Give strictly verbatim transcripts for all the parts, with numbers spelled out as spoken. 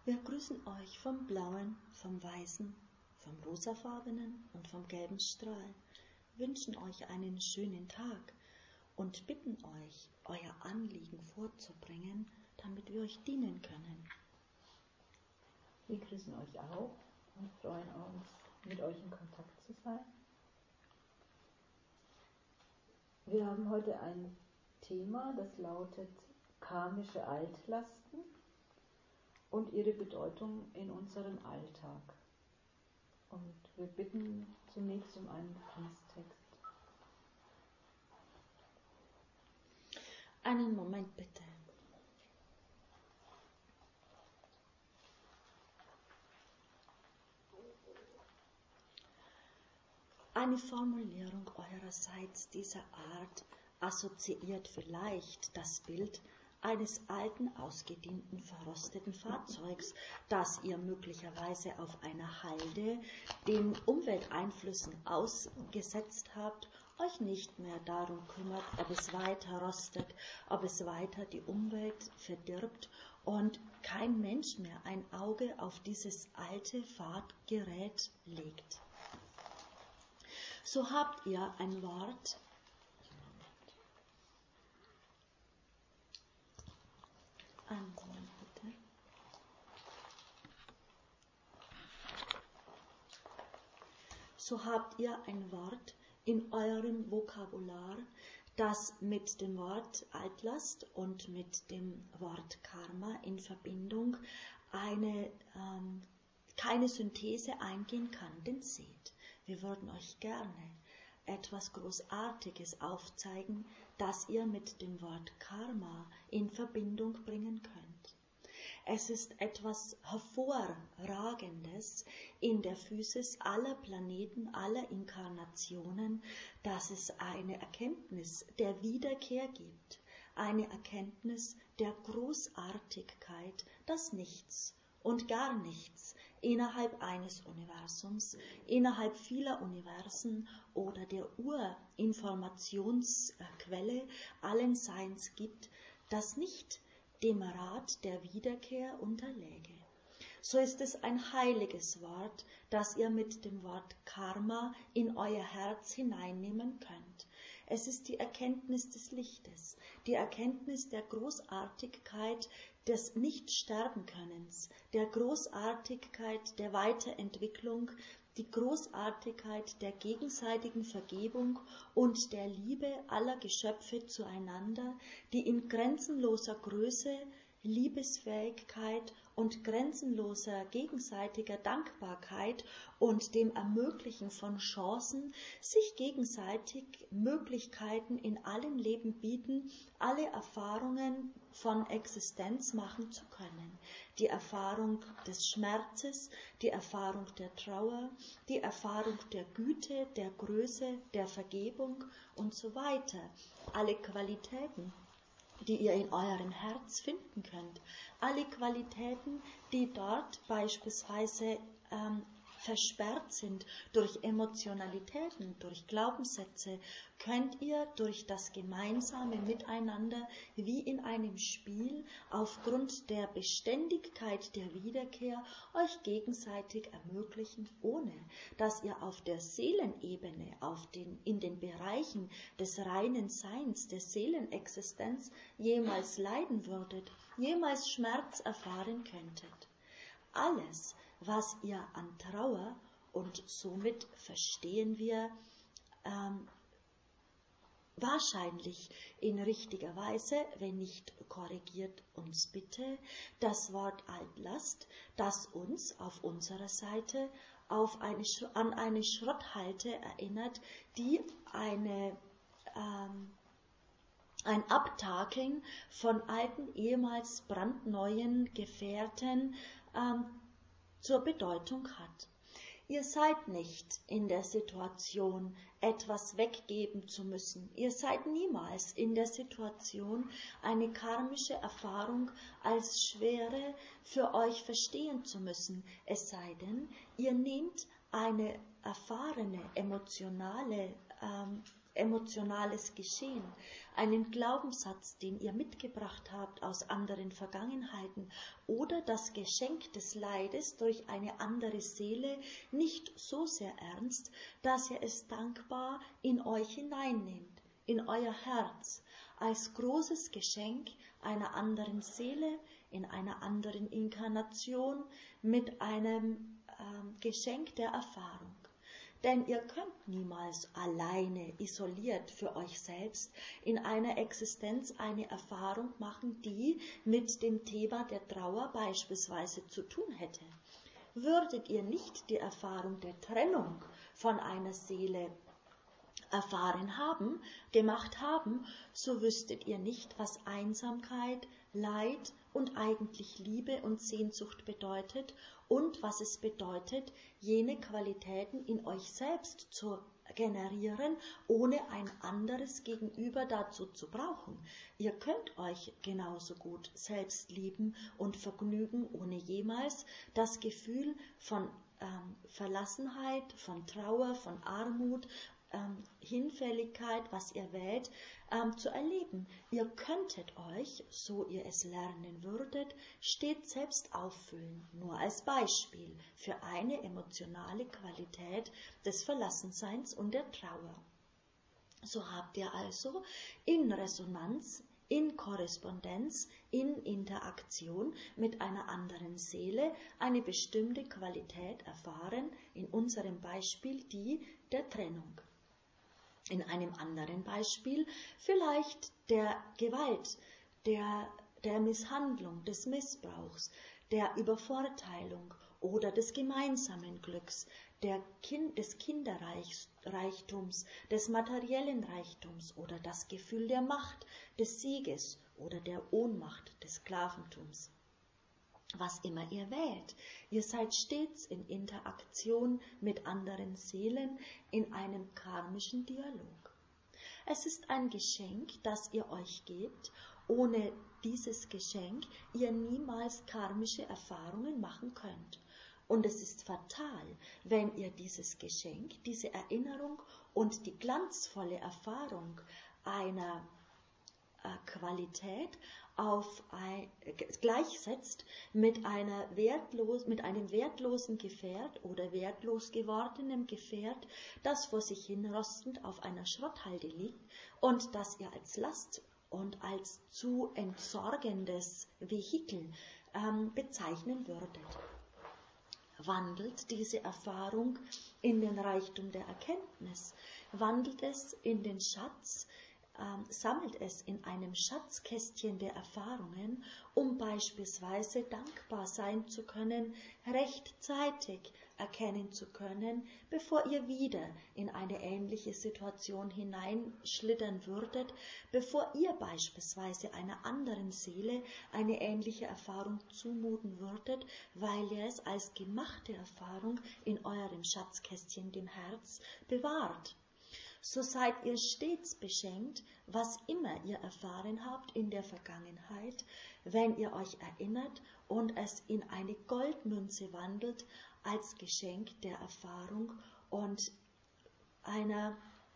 Wir grüßen euch vom blauen, vom weißen, vom rosafarbenen und vom gelben Strahl, wünschen euch einen schönen Tag und bitten euch, euer Anliegen vorzubringen, damit wir euch dienen können. Wir grüßen euch auch und freuen uns, mit euch in Kontakt zu sein. Wir haben heute ein Thema, das lautet karmische Altlasten und ihre Bedeutung in unserem Alltag. Und wir bitten zunächst um einen Fließtext. Einen Moment bitte. Eine Formulierung eurerseits dieser Art assoziiert vielleicht das Bild eines alten, ausgedienten, verrosteten Fahrzeugs, das ihr möglicherweise auf einer Halde den Umwelteinflüssen ausgesetzt habt, euch nicht mehr darum kümmert, ob es weiter rostet, ob es weiter die Umwelt verdirbt und kein Mensch mehr ein Auge auf dieses alte Fahrtgerät legt. So habt ihr ein Wort, einen Moment bitte. So habt ihr ein Wort in eurem Vokabular, das mit dem Wort Altlast und mit dem Wort Karma in Verbindung eine, ähm, keine Synthese eingehen kann. Denn seht, wir würden euch gerne etwas Großartiges aufzeigen, das ihr mit dem Wort Karma in Verbindung bringen könnt. Es ist etwas Hervorragendes in der Physis aller Planeten, aller Inkarnationen, dass es eine Erkenntnis der Wiederkehr gibt, eine Erkenntnis der Großartigkeit, dass nichts und gar nichts innerhalb eines Universums, innerhalb vieler Universen oder der Urinformationsquelle allen Seins gibt, das nicht dem Rat der Wiederkehr unterläge. So ist es ein heiliges Wort, das ihr mit dem Wort Karma in euer Herz hineinnehmen könnt. Es ist die Erkenntnis des Lichtes, die Erkenntnis der Großartigkeit des Nicht-Sterben-Könnens, der Großartigkeit der Weiterentwicklung, die Großartigkeit der gegenseitigen Vergebung und der Liebe aller Geschöpfe zueinander, die in grenzenloser Größe, Liebesfähigkeit und grenzenloser gegenseitiger Dankbarkeit und dem Ermöglichen von Chancen, sich gegenseitig Möglichkeiten in allen Leben bieten, alle Erfahrungen von Existenz machen zu können. Die Erfahrung des Schmerzes, die Erfahrung der Trauer, die Erfahrung der Güte, der Größe, der Vergebung und so weiter. Alle Qualitäten, die ihr in eurem Herz finden könnt. Alle Qualitäten, die dort beispielsweise ähm, versperrt sind durch Emotionalitäten, durch Glaubenssätze, könnt ihr durch das gemeinsame Miteinander wie in einem Spiel aufgrund der Beständigkeit der Wiederkehr euch gegenseitig ermöglichen, ohne dass ihr auf der Seelenebene, auf den, in den Bereichen des reinen Seins, der Seelenexistenz jemals leiden würdet, jemals Schmerz erfahren könntet. Alles, was ihr an Trauer, und somit verstehen wir ähm, wahrscheinlich in richtiger Weise, wenn nicht korrigiert uns bitte, das Wort Altlast, das uns auf unserer Seite auf eine, an eine Schrotthalde erinnert, die eine ähm, ein Abtakeln von alten, ehemals brandneuen Gefährten ähm, zur Bedeutung hat. Ihr seid nicht in der Situation, etwas weggeben zu müssen. Ihr seid niemals in der Situation, eine karmische Erfahrung als Schwere für euch verstehen zu müssen. Es sei denn, ihr nehmt eine erfahrene, emotionale ähm, emotionales Geschehen, einen Glaubenssatz, den ihr mitgebracht habt aus anderen Vergangenheiten oder das Geschenk des Leides durch eine andere Seele nicht so sehr ernst, dass ihr es dankbar in euch hineinnehmt, in euer Herz, als großes Geschenk einer anderen Seele, in einer anderen Inkarnation, mit einem ähm, Geschenk der Erfahrung. Denn ihr könnt niemals alleine, isoliert für euch selbst in einer Existenz eine Erfahrung machen, die mit dem Thema der Trauer beispielsweise zu tun hätte. Würdet ihr nicht die Erfahrung der Trennung von einer Seele erfahren haben, gemacht haben, so wüsstet ihr nicht, was Einsamkeit, Leid und eigentlich Liebe und Sehnsucht bedeutet und was es bedeutet, jene Qualitäten in euch selbst zu generieren, ohne ein anderes Gegenüber dazu zu brauchen. Ihr könnt euch genauso gut selbst lieben und vergnügen, ohne jemals das Gefühl von ähm, Verlassenheit, von Trauer, von Armut, Ähm, Hinfälligkeit, was ihr wählt, ähm, zu erleben. Ihr könntet euch, so ihr es lernen würdet, stets selbst auffüllen, nur als Beispiel für eine emotionale Qualität des Verlassenseins und der Trauer. So habt ihr also in Resonanz, in Korrespondenz, in Interaktion mit einer anderen Seele eine bestimmte Qualität erfahren, in unserem Beispiel die der Trennung. In einem anderen Beispiel vielleicht der Gewalt, der, der Misshandlung, des Missbrauchs, der Übervorteilung oder des gemeinsamen Glücks, der kind, des Kinderreichtums, des materiellen Reichtums oder das Gefühl der Macht, des Sieges oder der Ohnmacht, des Sklaventums. Was immer ihr wählt, ihr seid stets in Interaktion mit anderen Seelen in einem karmischen Dialog. Es ist ein Geschenk, das ihr euch gebt. Ohne dieses Geschenk ihr niemals karmische Erfahrungen machen könnt. Und es ist fatal, wenn ihr dieses Geschenk, diese Erinnerung und die glanzvolle Erfahrung einer äh, Qualität auf ein, äh, gleichsetzt mit, einer wertlos, mit einem wertlosen Gefährt oder wertlos gewordenem Gefährt, das vor sich hin rostend auf einer Schrotthalde liegt und das ihr als Last und als zu entsorgendes Vehikel ähm, bezeichnen würdet. Wandelt diese Erfahrung in den Reichtum der Erkenntnis, wandelt es in den Schatz, ähm, sammelt es in einem Schatzkästchen der Erfahrungen, um beispielsweise dankbar sein zu können, rechtzeitig erkennen zu können, bevor ihr wieder in eine ähnliche Situation hineinschlittern würdet, bevor ihr beispielsweise einer anderen Seele eine ähnliche Erfahrung zumuten würdet, weil ihr es als gemachte Erfahrung in eurem Schatzkästchen, dem Herz, bewahrt. So seid ihr stets beschenkt, was immer ihr erfahren habt in der Vergangenheit, wenn ihr euch erinnert und es in eine Goldmünze wandelt, als Geschenk der Erfahrung und einer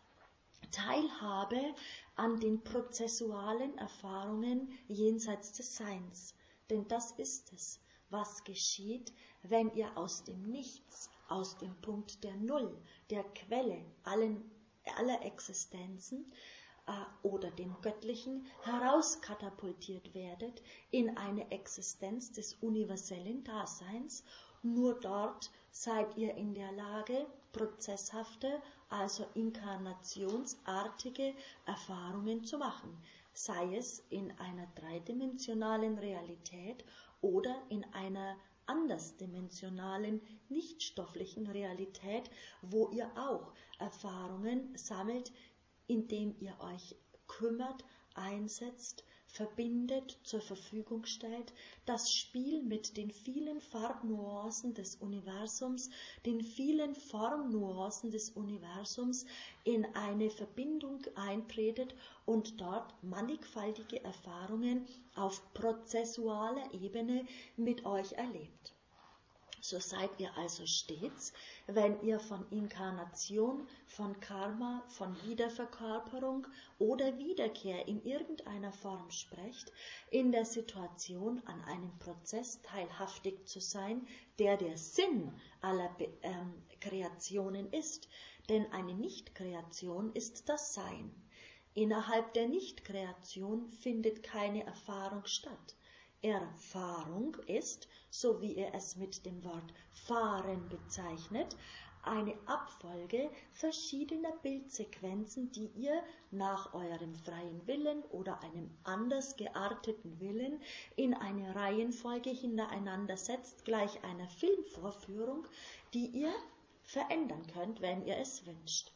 Teilhabe an den prozessualen Erfahrungen jenseits des Seins. Denn das ist es, was geschieht, wenn ihr aus dem Nichts, aus dem Punkt der Null, der Quelle allen, aller Existenzen äh, oder dem Göttlichen herauskatapultiert werdet in eine Existenz des universellen Daseins. Nur dort seid ihr in der Lage, prozesshafte, also inkarnationsartige Erfahrungen zu machen, sei es in einer dreidimensionalen Realität oder in einer andersdimensionalen, nichtstofflichen Realität, wo ihr auch Erfahrungen sammelt, indem ihr euch kümmert, einsetzt, verbindet, zur Verfügung stellt, das Spiel mit den vielen Farbnuancen des Universums, den vielen Formnuancen des Universums in eine Verbindung eintretet und dort mannigfaltige Erfahrungen auf prozessualer Ebene mit euch erlebt. So seid ihr also stets, wenn ihr von Inkarnation, von Karma, von Wiederverkörperung oder Wiederkehr in irgendeiner Form sprecht, in der Situation, an einem Prozess teilhaftig zu sein, der der Sinn aller Be- ähm, Kreationen ist. Denn eine Nichtkreation ist das Sein. Innerhalb der Nichtkreation findet keine Erfahrung statt. Erfahrung ist, so wie er es mit dem Wort fahren bezeichnet, eine Abfolge verschiedener Bildsequenzen, die ihr nach eurem freien Willen oder einem anders gearteten Willen in eine Reihenfolge hintereinander setzt, gleich einer Filmvorführung, die ihr verändern könnt, wenn ihr es wünscht.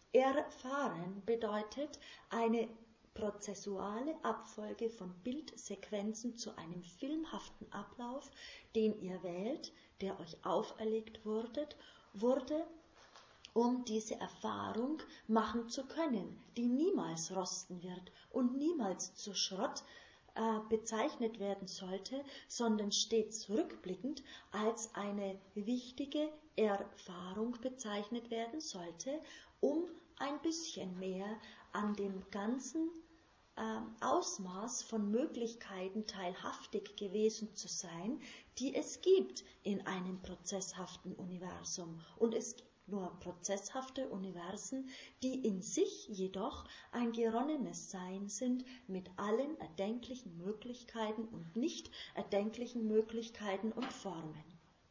Erfahren bedeutet eine prozessuale Abfolge von Bildsequenzen zu einem filmhaften Ablauf, den ihr wählt, der euch auferlegt wurde, wurde, um diese Erfahrung machen zu können, die niemals rosten wird und niemals zu Schrott äh, bezeichnet werden sollte, sondern stets rückblickend als eine wichtige Erfahrung bezeichnet werden sollte, um ein bisschen mehr an dem ganzen äh, Ausmaß von Möglichkeiten teilhaftig gewesen zu sein, die es gibt in einem prozesshaften Universum. Und es gibt nur prozesshafte Universen, die in sich jedoch ein geronnenes Sein sind mit allen erdenklichen Möglichkeiten und nicht erdenklichen Möglichkeiten und Formen.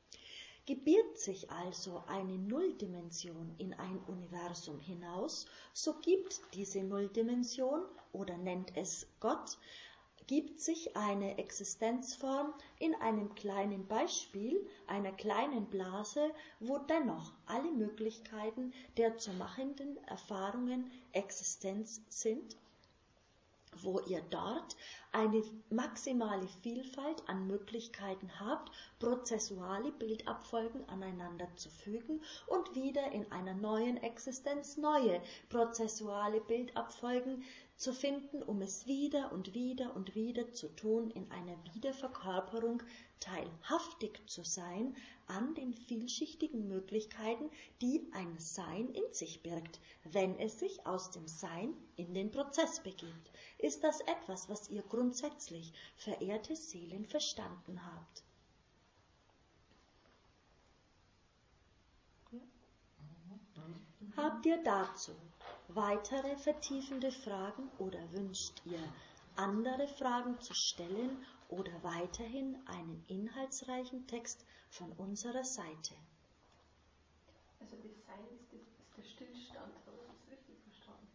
Gebiert sich also eine Nulldimension in ein Universum hinaus, so gibt diese Nulldimension, oder nennt es Gott, gibt sich eine Existenzform in einem kleinen Beispiel, einer kleinen Blase, wo dennoch alle Möglichkeiten der zu machenden Erfahrungen Existenz sind, wo ihr dort eine maximale Vielfalt an Möglichkeiten habt, prozessuale Bildabfolgen aneinander zu fügen und wieder in einer neuen Existenz neue prozessuale Bildabfolgen zu finden, um es wieder und wieder und wieder zu tun, in einer Wiederverkörperung teilhaftig zu sein an den vielschichtigen Möglichkeiten, die ein Sein in sich birgt, wenn es sich aus dem Sein in den Prozess begibt. Ist das etwas, was ihr grundsätzlich, verehrte Seelen, verstanden habt? Ja. Mhm. Habt ihr dazu weitere vertiefende Fragen oder wünscht ihr, andere Fragen zu stellen oder weiterhin einen inhaltsreichen Text von unserer Seite? Also das Sein ist, das, ist der Stillstand, habe ich das richtig verstanden?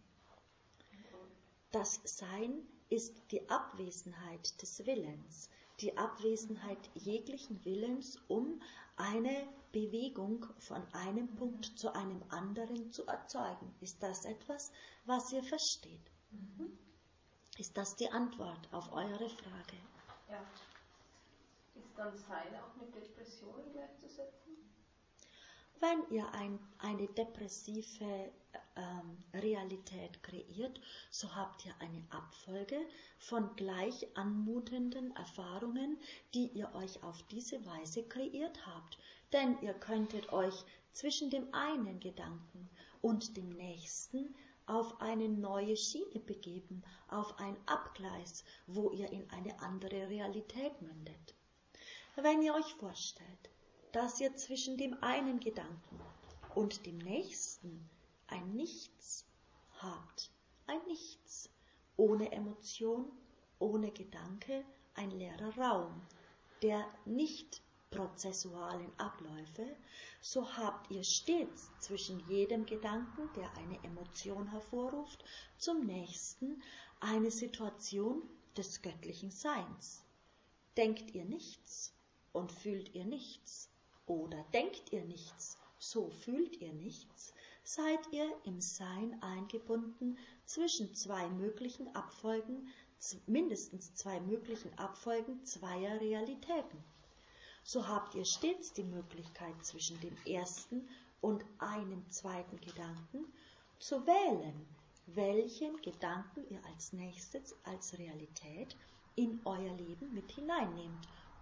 Das Sein ist die Abwesenheit des Willens, die Abwesenheit jeglichen Willens, um eine Bewegung von einem Punkt zu einem anderen zu erzeugen. Ist das etwas, was ihr versteht? Mhm. Ist das die Antwort auf eure Frage? Ja. Ist dann Sein auch mit Depressionen gleichzusetzen? Wenn ihr ein, eine depressive ähm, Realität kreiert, so habt ihr eine Abfolge von gleich anmutenden Erfahrungen, die ihr euch auf diese Weise kreiert habt. Denn ihr könntet euch zwischen dem einen Gedanken und dem nächsten auf eine neue Schiene begeben, auf ein Abgleis, wo ihr in eine andere Realität mündet. Wenn ihr euch vorstellt, dass ihr zwischen dem einen Gedanken und dem nächsten ein Nichts habt, ein Nichts, ohne Emotion, ohne Gedanke, ein leerer Raum, der nicht prozessualen Abläufe, so habt ihr stets zwischen jedem Gedanken, der eine Emotion hervorruft, zum nächsten eine Situation des göttlichen Seins. Denkt ihr nichts und fühlt ihr nichts, oder denkt ihr nichts, so fühlt ihr nichts, seid ihr im Sein eingebunden zwischen zwei möglichen Abfolgen, mindestens zwei möglichen Abfolgen zweier Realitäten. So habt ihr stets die Möglichkeit, zwischen dem ersten und einem zweiten Gedanken zu wählen, welchen Gedanken ihr als nächstes als Realität in euer Leben mit hineinnehmt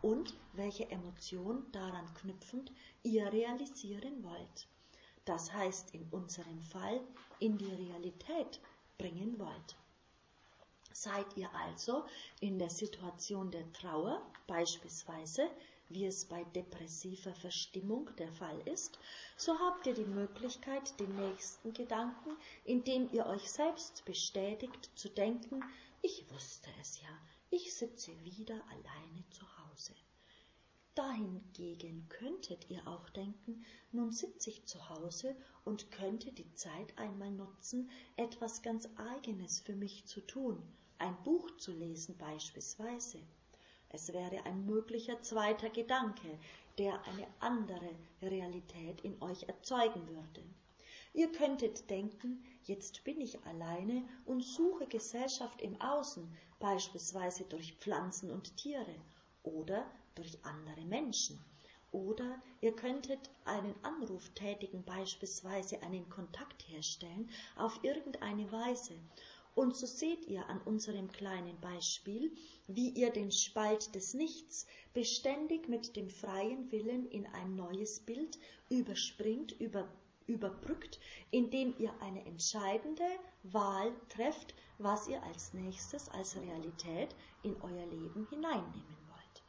und welche Emotion daran knüpfend ihr realisieren wollt. Das heißt in unserem Fall in die Realität bringen wollt. Seid ihr also in der Situation der Trauer, beispielsweise, wie es bei depressiver Verstimmung der Fall ist, so habt ihr die Möglichkeit, den nächsten Gedanken, indem ihr euch selbst bestätigt, zu denken, ich wusste es ja, ich sitze wieder alleine zu Hause. Dahingegen könntet ihr auch denken, nun sitze ich zu Hause und könnte die Zeit einmal nutzen, etwas ganz Eigenes für mich zu tun, ein Buch zu lesen beispielsweise. Es wäre ein möglicher zweiter Gedanke, der eine andere Realität in euch erzeugen würde. Ihr könntet denken, jetzt bin ich alleine und suche Gesellschaft im Außen, beispielsweise durch Pflanzen und Tiere oder durch andere Menschen. Oder ihr könntet einen Anruf tätigen, beispielsweise einen Kontakt herstellen, auf irgendeine Weise. Und so seht ihr an unserem kleinen Beispiel, wie ihr den Spalt des Nichts beständig mit dem freien Willen in ein neues Bild überspringt, über, überbrückt, indem ihr eine entscheidende Wahl trefft, was ihr als nächstes als Realität in euer Leben hineinnehmen wollt.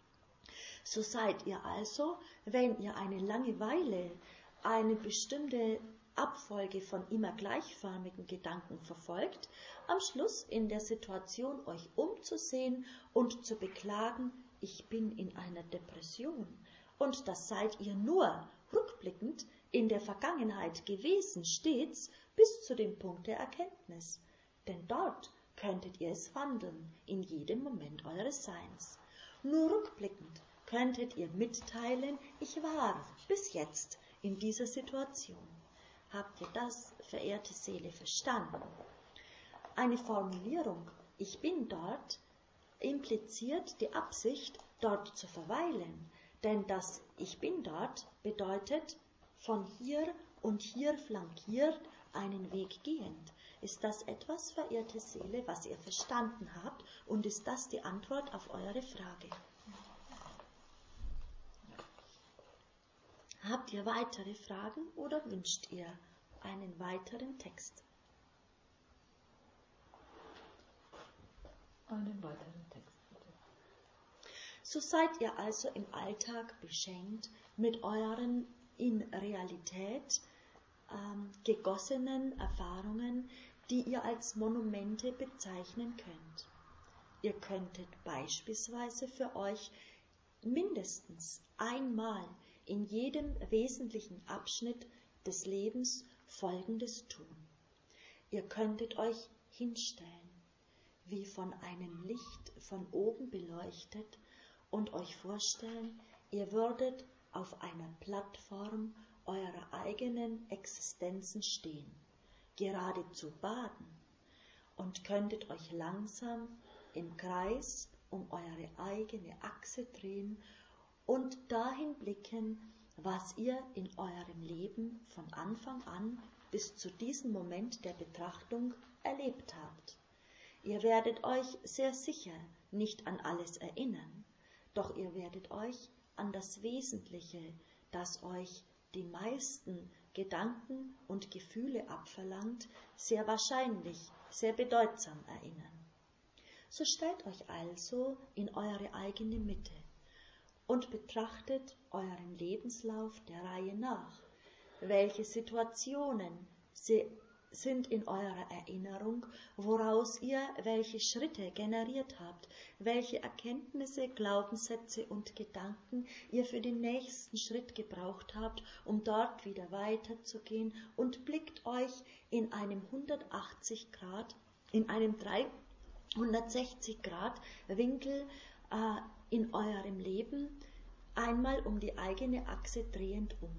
So seid ihr also, wenn ihr eine Langeweile, eine bestimmte Abfolge von immer gleichförmigen Gedanken verfolgt, am Schluss in der Situation euch umzusehen und zu beklagen, ich bin in einer Depression. Und das seid ihr nur rückblickend in der Vergangenheit gewesen, stets bis zu dem Punkt der Erkenntnis. Denn dort könntet ihr es wandeln, in jedem Moment eures Seins. Nur rückblickend könntet ihr mitteilen, ich war bis jetzt in dieser Situation. Habt ihr das, verehrte Seele, verstanden? Eine Formulierung, ich bin dort, impliziert die Absicht, dort zu verweilen, denn das Ich bin dort bedeutet von hier und hier flankiert einen Weg gehend. Ist das etwas, verehrte Seele, was ihr verstanden habt, und ist das die Antwort auf eure Frage? Habt ihr weitere Fragen oder wünscht ihr einen weiteren Text? Einen weiteren Text, bitte. So seid ihr also im Alltag beschenkt mit euren in Realität ähm, gegossenen Erfahrungen, die ihr als Monumente bezeichnen könnt. Ihr könntet beispielsweise für euch mindestens einmal in jedem wesentlichen Abschnitt des Lebens Folgendes tun. Ihr könntet euch hinstellen, wie von einem Licht von oben beleuchtet, und euch vorstellen, ihr würdet auf einer Plattform eurer eigenen Existenzen stehen, geradezu baden, und könntet euch langsam im Kreis um eure eigene Achse drehen und dahin blicken, was ihr in eurem Leben von Anfang an bis zu diesem Moment der Betrachtung erlebt habt. Ihr werdet euch sehr sicher nicht an alles erinnern, doch ihr werdet euch an das Wesentliche, das euch die meisten Gedanken und Gefühle abverlangt, sehr wahrscheinlich, sehr bedeutsam erinnern. So stellt euch also in eure eigene Mitte und betrachtet euren Lebenslauf der Reihe nach. Welche Situationen sind in eurer Erinnerung, woraus ihr welche Schritte generiert habt, welche Erkenntnisse, Glaubenssätze und Gedanken ihr für den nächsten Schritt gebraucht habt, um dort wieder weiterzugehen, und blickt euch in einem hundertachtzig Grad, in einem dreihundertsechzig Grad Winkel äh, in eurem Leben einmal um die eigene Achse drehend um.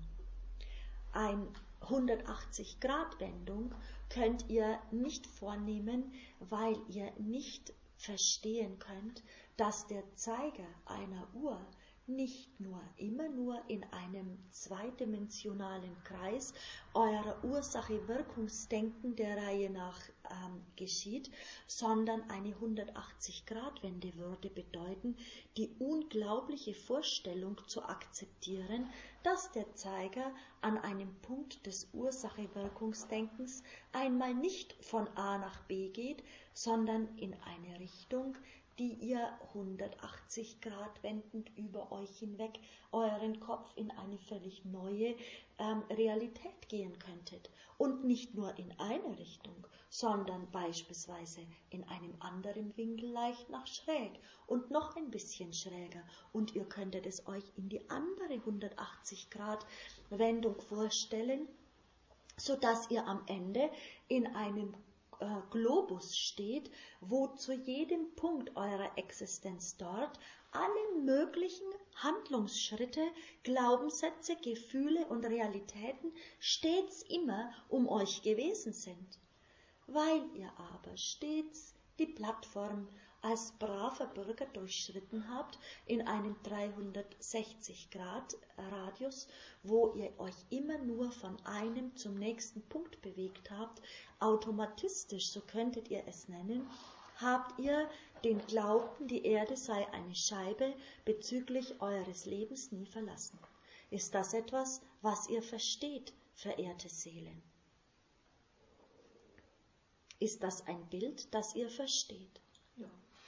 Ein hundertachtzig Grad Wendung könnt ihr nicht vornehmen, weil ihr nicht verstehen könnt, dass der Zeiger einer Uhr nicht nur immer nur in einem zweidimensionalen Kreis eurer Ursache-Wirkungsdenken der Reihe nach ähm, geschieht, sondern eine hundertachtzig-Grad-Wende würde bedeuten, die unglaubliche Vorstellung zu akzeptieren, dass der Zeiger an einem Punkt des Ursache-Wirkungsdenkens einmal nicht von A nach B geht, sondern in eine Richtung, die ihr hundertachtzig Grad wendend über euch hinweg euren Kopf in eine völlig neue ähm, Realität gehen könntet. Und nicht nur in eine Richtung, sondern beispielsweise in einem anderen Winkel leicht nach schräg und noch ein bisschen schräger. Und ihr könntet es euch in die andere hundertachtzig Grad Wendung vorstellen, sodass ihr am Ende in einem Globus steht, wo zu jedem Punkt eurer Existenz dort alle möglichen Handlungsschritte, Glaubenssätze, Gefühle und Realitäten stets immer um euch gewesen sind. Weil ihr aber stets die Plattform als braver Bürger durchschritten habt in einem dreihundertsechzig Grad Radius, wo ihr euch immer nur von einem zum nächsten Punkt bewegt habt, automatistisch, so könntet ihr es nennen, habt ihr den Glauben, die Erde sei eine Scheibe bezüglich eures Lebens nie verlassen. Ist das etwas, was ihr versteht, verehrte Seelen? Ist das ein Bild, das ihr versteht? Ja.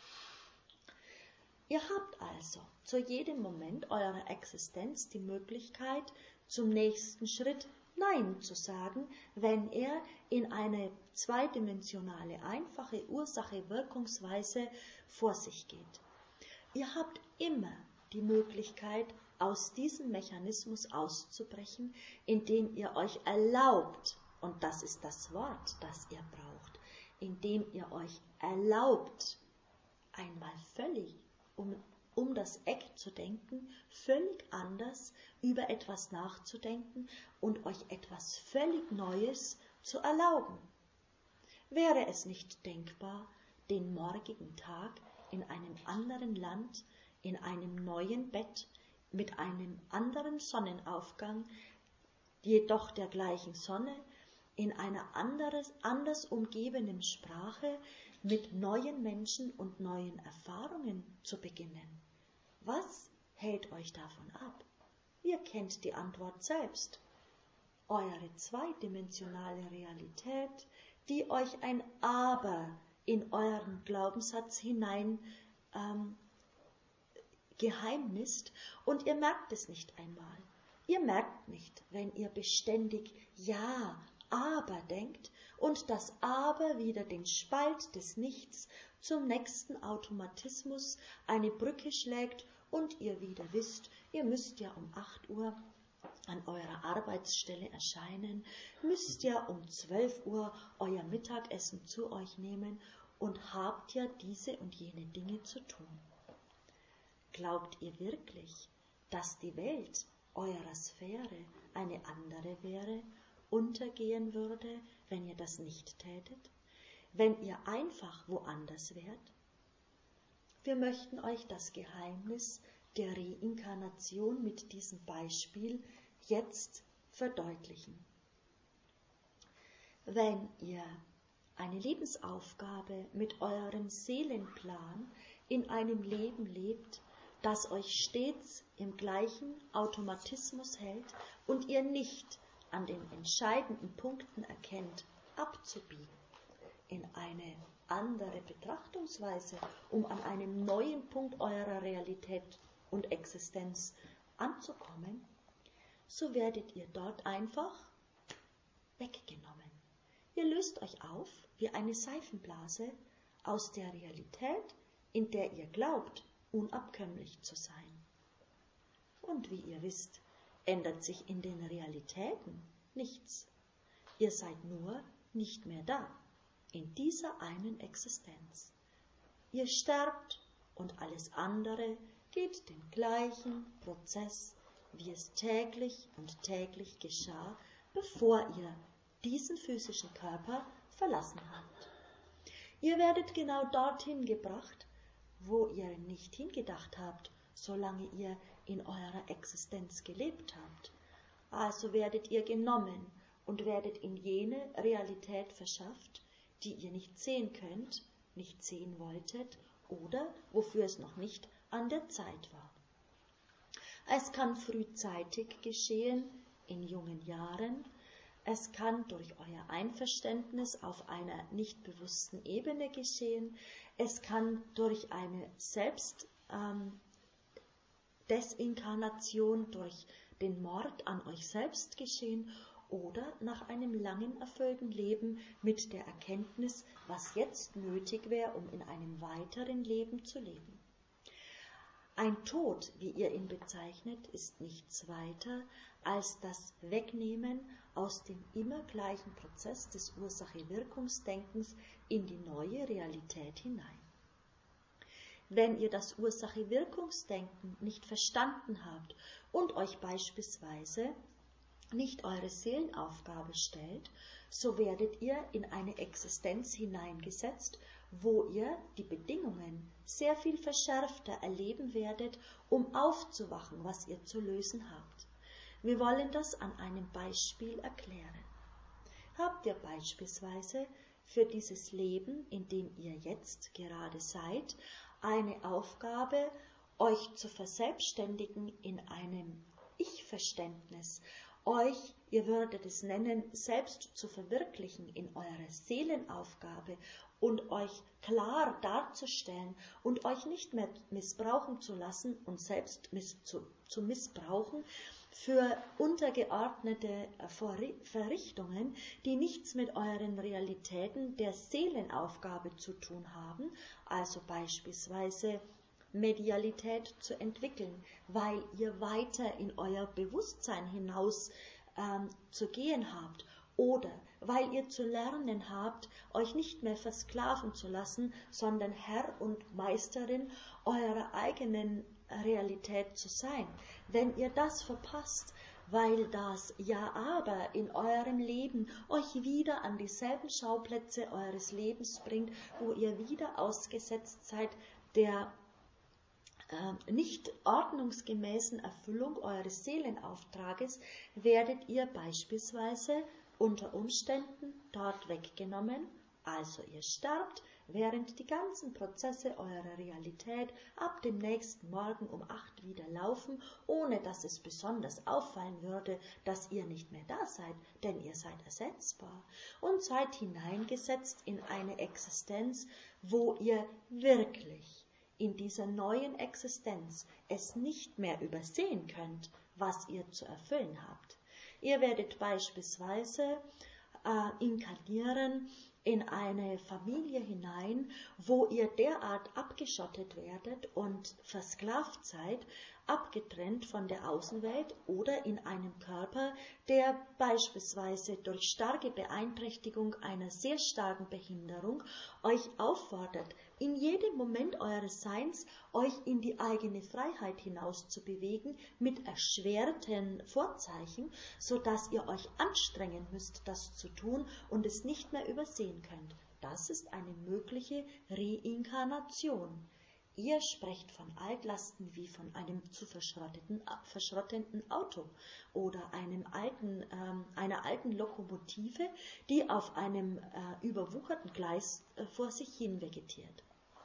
Ihr habt also zu jedem Moment eurer Existenz die Möglichkeit, zum nächsten Schritt Nein zu sagen, wenn er in eine zweidimensionale, einfache Ursache-Wirkungsweise vor sich geht. Ihr habt immer die Möglichkeit, aus diesem Mechanismus auszubrechen, indem ihr euch erlaubt, und das ist das Wort, das ihr braucht, indem ihr euch erlaubt, einmal völlig um, um das Eck zu denken, völlig anders über etwas nachzudenken und euch etwas völlig Neues zu erlauben. Wäre es nicht denkbar, den morgigen Tag in einem anderen Land, in einem neuen Bett, mit einem anderen Sonnenaufgang, jedoch der gleichen Sonne, in einer anderes, anders umgebenen Sprache, mit neuen Menschen und neuen Erfahrungen zu beginnen? Was hält euch davon ab? Ihr kennt die Antwort selbst. Eure zweidimensionale Realität, die euch ein Aber in euren Glaubenssatz hinein ähm, geheimnisst, und ihr merkt es nicht einmal. Ihr merkt nicht, wenn ihr beständig Ja, aber denkt und das Aber wieder den Spalt des Nichts zum nächsten Automatismus eine Brücke schlägt und ihr wieder wisst, ihr müsst ja um acht Uhr an eurer Arbeitsstelle erscheinen, müsst ja um zwölf Uhr euer Mittagessen zu euch nehmen und habt ja diese und jene Dinge zu tun. Glaubt ihr wirklich, dass die Welt eurer Sphäre eine andere wäre, untergehen würde, wenn ihr das nicht tätet? Wenn ihr einfach woanders wärt? Wir möchten euch das Geheimnis der Reinkarnation mit diesem Beispiel jetzt verdeutlichen. Wenn ihr eine Lebensaufgabe mit eurem Seelenplan in einem Leben lebt, das euch stets im gleichen Automatismus hält und ihr nicht an den entscheidenden Punkten erkennt, abzubiegen in eine andere Betrachtungsweise, um an einem neuen Punkt eurer Realität und Existenz anzukommen, so werdet ihr dort einfach weggenommen. Ihr löst euch auf wie eine Seifenblase aus der Realität, in der ihr glaubt, unabkömmlich zu sein. Und wie ihr wisst, ändert sich in den Realitäten nichts. Ihr seid nur nicht mehr da, in dieser einen Existenz. Ihr sterbt und alles andere geht den gleichen Prozess, wie es täglich und täglich geschah, bevor ihr diesen physischen Körper verlassen habt. Ihr werdet genau dorthin gebracht, wo ihr nicht hingedacht habt, solange ihr in eurer Existenz gelebt habt. Also werdet ihr genommen und werdet in jene Realität verschafft, die ihr nicht sehen könnt, nicht sehen wolltet oder wofür es noch nicht an der Zeit war. Es kann frühzeitig geschehen, in jungen Jahren. Es kann durch euer Einverständnis auf einer nicht bewussten Ebene geschehen. Es kann durch eine Selbstdesinkarnation, ähm, durch den Mord an euch selbst geschehen oder nach einem langen, erfüllten Leben mit der Erkenntnis, was jetzt nötig wäre, um in einem weiteren Leben zu leben. Ein Tod, wie ihr ihn bezeichnet, ist nichts weiter als das Wegnehmen aus dem immer gleichen Prozess des Ursache-Wirkungsdenkens in die neue Realität hinein. Wenn ihr das Ursache-Wirkungsdenken nicht verstanden habt und euch beispielsweise nicht eure Seelenaufgabe stellt, so werdet ihr in eine Existenz hineingesetzt, wo ihr die Bedingungen sehr viel verschärfter erleben werdet, um aufzuwachen, was ihr zu lösen habt. Wir wollen das an einem Beispiel erklären. Habt ihr beispielsweise für dieses Leben, in dem ihr jetzt gerade seid, eine Aufgabe, euch zu verselbstständigen in einem Ich-Verständnis, euch, ihr würdet es nennen, selbst zu verwirklichen in eurer Seelenaufgabe und euch klar darzustellen und euch nicht mehr missbrauchen zu lassen und selbst miss zu, zu missbrauchen für untergeordnete Verrichtungen, die nichts mit euren Realitäten der Seelenaufgabe zu tun haben, also beispielsweise Medialität zu entwickeln, weil ihr weiter in euer Bewusstsein hinaus ähm, zu gehen habt oder weil ihr zu lernen habt, euch nicht mehr versklaven zu lassen, sondern Herr und Meisterin eurer eigenen Realität zu sein. Wenn ihr das verpasst, weil das Ja-Aber in eurem Leben euch wieder an dieselben Schauplätze eures Lebens bringt, wo ihr wieder ausgesetzt seid der äh, nicht ordnungsgemäßen Erfüllung eures Seelenauftrages, werdet ihr beispielsweise unter Umständen dort weggenommen, also ihr sterbt, während die ganzen Prozesse eurer Realität ab dem nächsten Morgen um acht wieder laufen, ohne dass es besonders auffallen würde, dass ihr nicht mehr da seid, denn ihr seid ersetzbar und seid hineingesetzt in eine Existenz, wo ihr wirklich in dieser neuen Existenz es nicht mehr übersehen könnt, was ihr zu erfüllen habt. Ihr werdet beispielsweise äh, inkarnieren in eine Familie hinein, wo ihr derart abgeschottet werdet und versklavt seid, abgetrennt von der Außenwelt oder in einem Körper, der beispielsweise durch starke Beeinträchtigung einer sehr starken Behinderung euch auffordert, in jedem Moment eures Seins euch in die eigene Freiheit hinaus zu bewegen, mit erschwerten Vorzeichen, so dass ihr euch anstrengen müsst, das zu tun und es nicht mehr übersehen könnt. Das ist eine mögliche Reinkarnation. Ihr sprecht von Altlasten wie von einem zu verschrotteten, verschrotteten Auto oder einem alten, ähm, einer alten Lokomotive, die auf einem äh, überwucherten Gleis äh, vor sich hin vegetiert.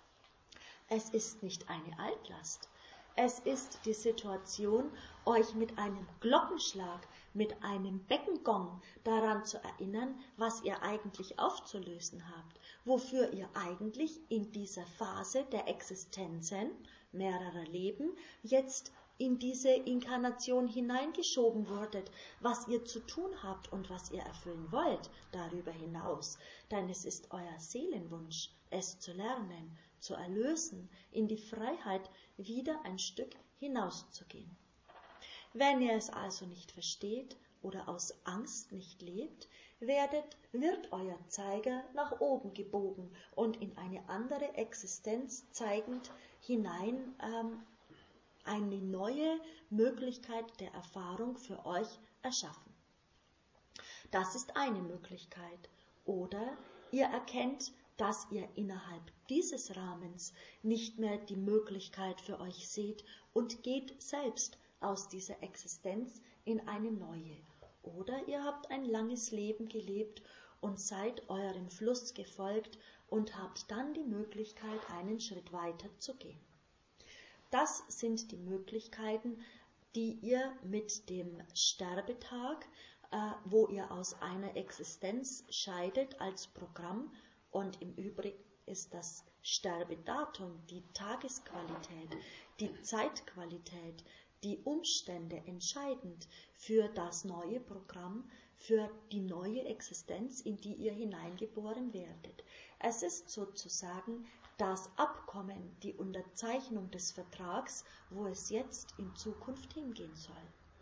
Es ist nicht eine Altlast. Es ist die Situation, euch mit einem Glockenschlag, mit einem Beckengong daran zu erinnern, was ihr eigentlich aufzulösen habt, wofür ihr eigentlich in dieser Phase der Existenzen mehrerer Leben jetzt in diese Inkarnation hineingeschoben wurdet, was ihr zu tun habt und was ihr erfüllen wollt darüber hinaus. Denn es ist euer Seelenwunsch, es zu lernen, zu erlösen, in die Freiheit wieder ein Stück hinauszugehen. Wenn ihr es also nicht versteht oder aus Angst nicht lebt, werdet, wird euer Zeiger nach oben gebogen und in eine andere Existenz zeigend hinein ähm, eine neue Möglichkeit der Erfahrung für euch erschaffen. Das ist eine Möglichkeit. Oder ihr erkennt, dass ihr innerhalb dieses Rahmens nicht mehr die Möglichkeit für euch seht und geht selbst aus dieser Existenz in eine neue. Oder ihr habt ein langes Leben gelebt und seid eurem Fluss gefolgt und habt dann die Möglichkeit, einen Schritt weiter zu gehen. Das sind die Möglichkeiten, die ihr mit dem Sterbetag, äh, wo ihr aus einer Existenz scheidet als Programm, und im Übrigen ist das Sterbedatum, die Tagesqualität, die Zeitqualität, die Umstände entscheidend für das neue Programm, für die neue Existenz, in die ihr hineingeboren werdet. Es ist sozusagen das Abkommen, die Unterzeichnung des Vertrags, wo es jetzt in Zukunft hingehen soll.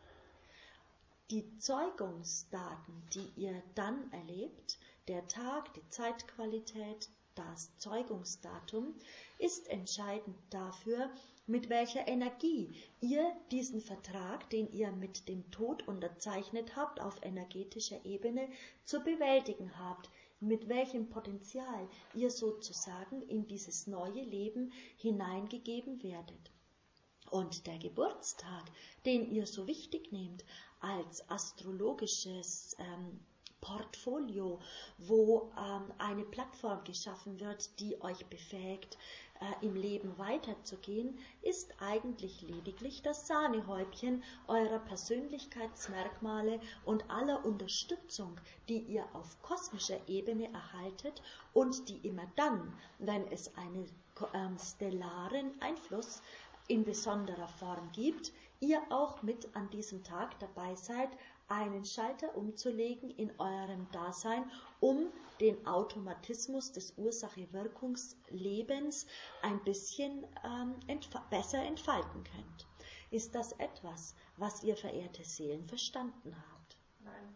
Die Zeugungsdaten, die ihr dann erlebt, der Tag, die Zeitqualität, das Zeugungsdatum, ist entscheidend dafür, mit welcher Energie ihr diesen Vertrag, den ihr mit dem Tod unterzeichnet habt, auf energetischer Ebene zu bewältigen habt, mit welchem Potenzial ihr sozusagen in dieses neue Leben hineingegeben werdet. Und der Geburtstag, den ihr so wichtig nehmt als astrologisches ähm, Portfolio, wo ähm, eine Plattform geschaffen wird, die euch befähigt, äh, im Leben weiterzugehen, ist eigentlich lediglich das Sahnehäubchen eurer Persönlichkeitsmerkmale und aller Unterstützung, die ihr auf kosmischer Ebene erhaltet und die immer dann, wenn es einen ähm, stellaren Einfluss in besonderer Form gibt, ihr auch mit an diesem Tag dabei seid, einen Schalter umzulegen in eurem Dasein, um den Automatismus des Ursache-Wirkungs-Lebens ein bisschen ähm, entf- besser entfalten könnt. Ist das etwas, was ihr, verehrte Seelen, verstanden habt? Nein.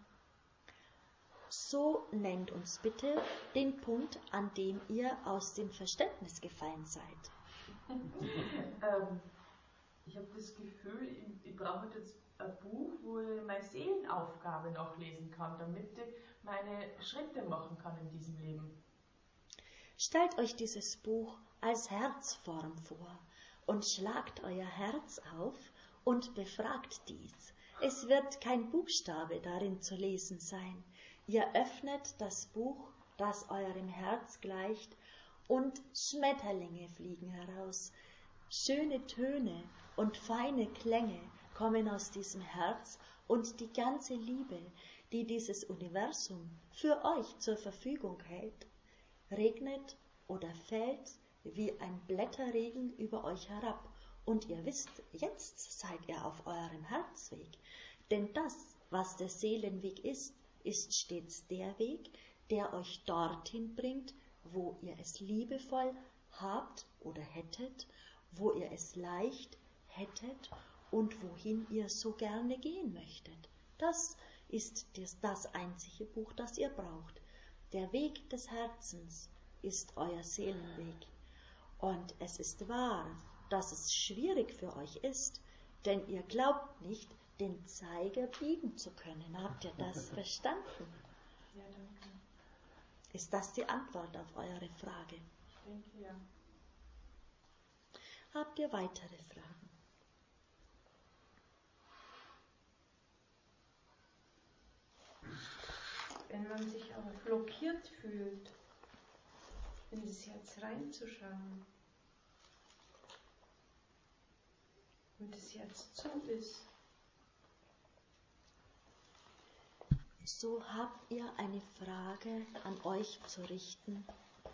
So nennt uns bitte den Punkt, an dem ihr aus dem Verständnis gefallen seid. ähm, ich habe das Gefühl, ich, ich brauche jetzt ein Buch, wo ich meine Seelenaufgabe noch lesen kann, damit ich meine Schritte machen kann in diesem Leben. Stellt euch dieses Buch als Herzform vor und schlagt euer Herz auf und befragt dies. Es wird kein Buchstabe darin zu lesen sein. Ihr öffnet das Buch, das eurem Herz gleicht, und Schmetterlinge fliegen heraus. Schöne Töne und feine Klänge kommen aus diesem Herz, und die ganze Liebe, die dieses Universum für euch zur Verfügung hält, regnet oder fällt wie ein Blätterregen über euch herab. Und ihr wisst, jetzt seid ihr auf eurem Herzweg. Denn das, was der Seelenweg ist, ist stets der Weg, der euch dorthin bringt, wo ihr es liebevoll habt oder hättet, wo ihr es leicht hättet und wohin ihr so gerne gehen möchtet. Das ist das, das einzige Buch, das ihr braucht. Der Weg des Herzens ist euer Seelenweg. Und es ist wahr, dass es schwierig für euch ist, denn ihr glaubt nicht, den Zeiger biegen zu können. Habt ihr das verstanden? Ja, danke. Ist das die Antwort auf eure Frage? Ich denke, ja. Habt ihr weitere Fragen? Wenn man sich aber blockiert fühlt, in das Herz reinzuschauen und das Herz zu ist, so habt ihr eine Frage an euch zu richten.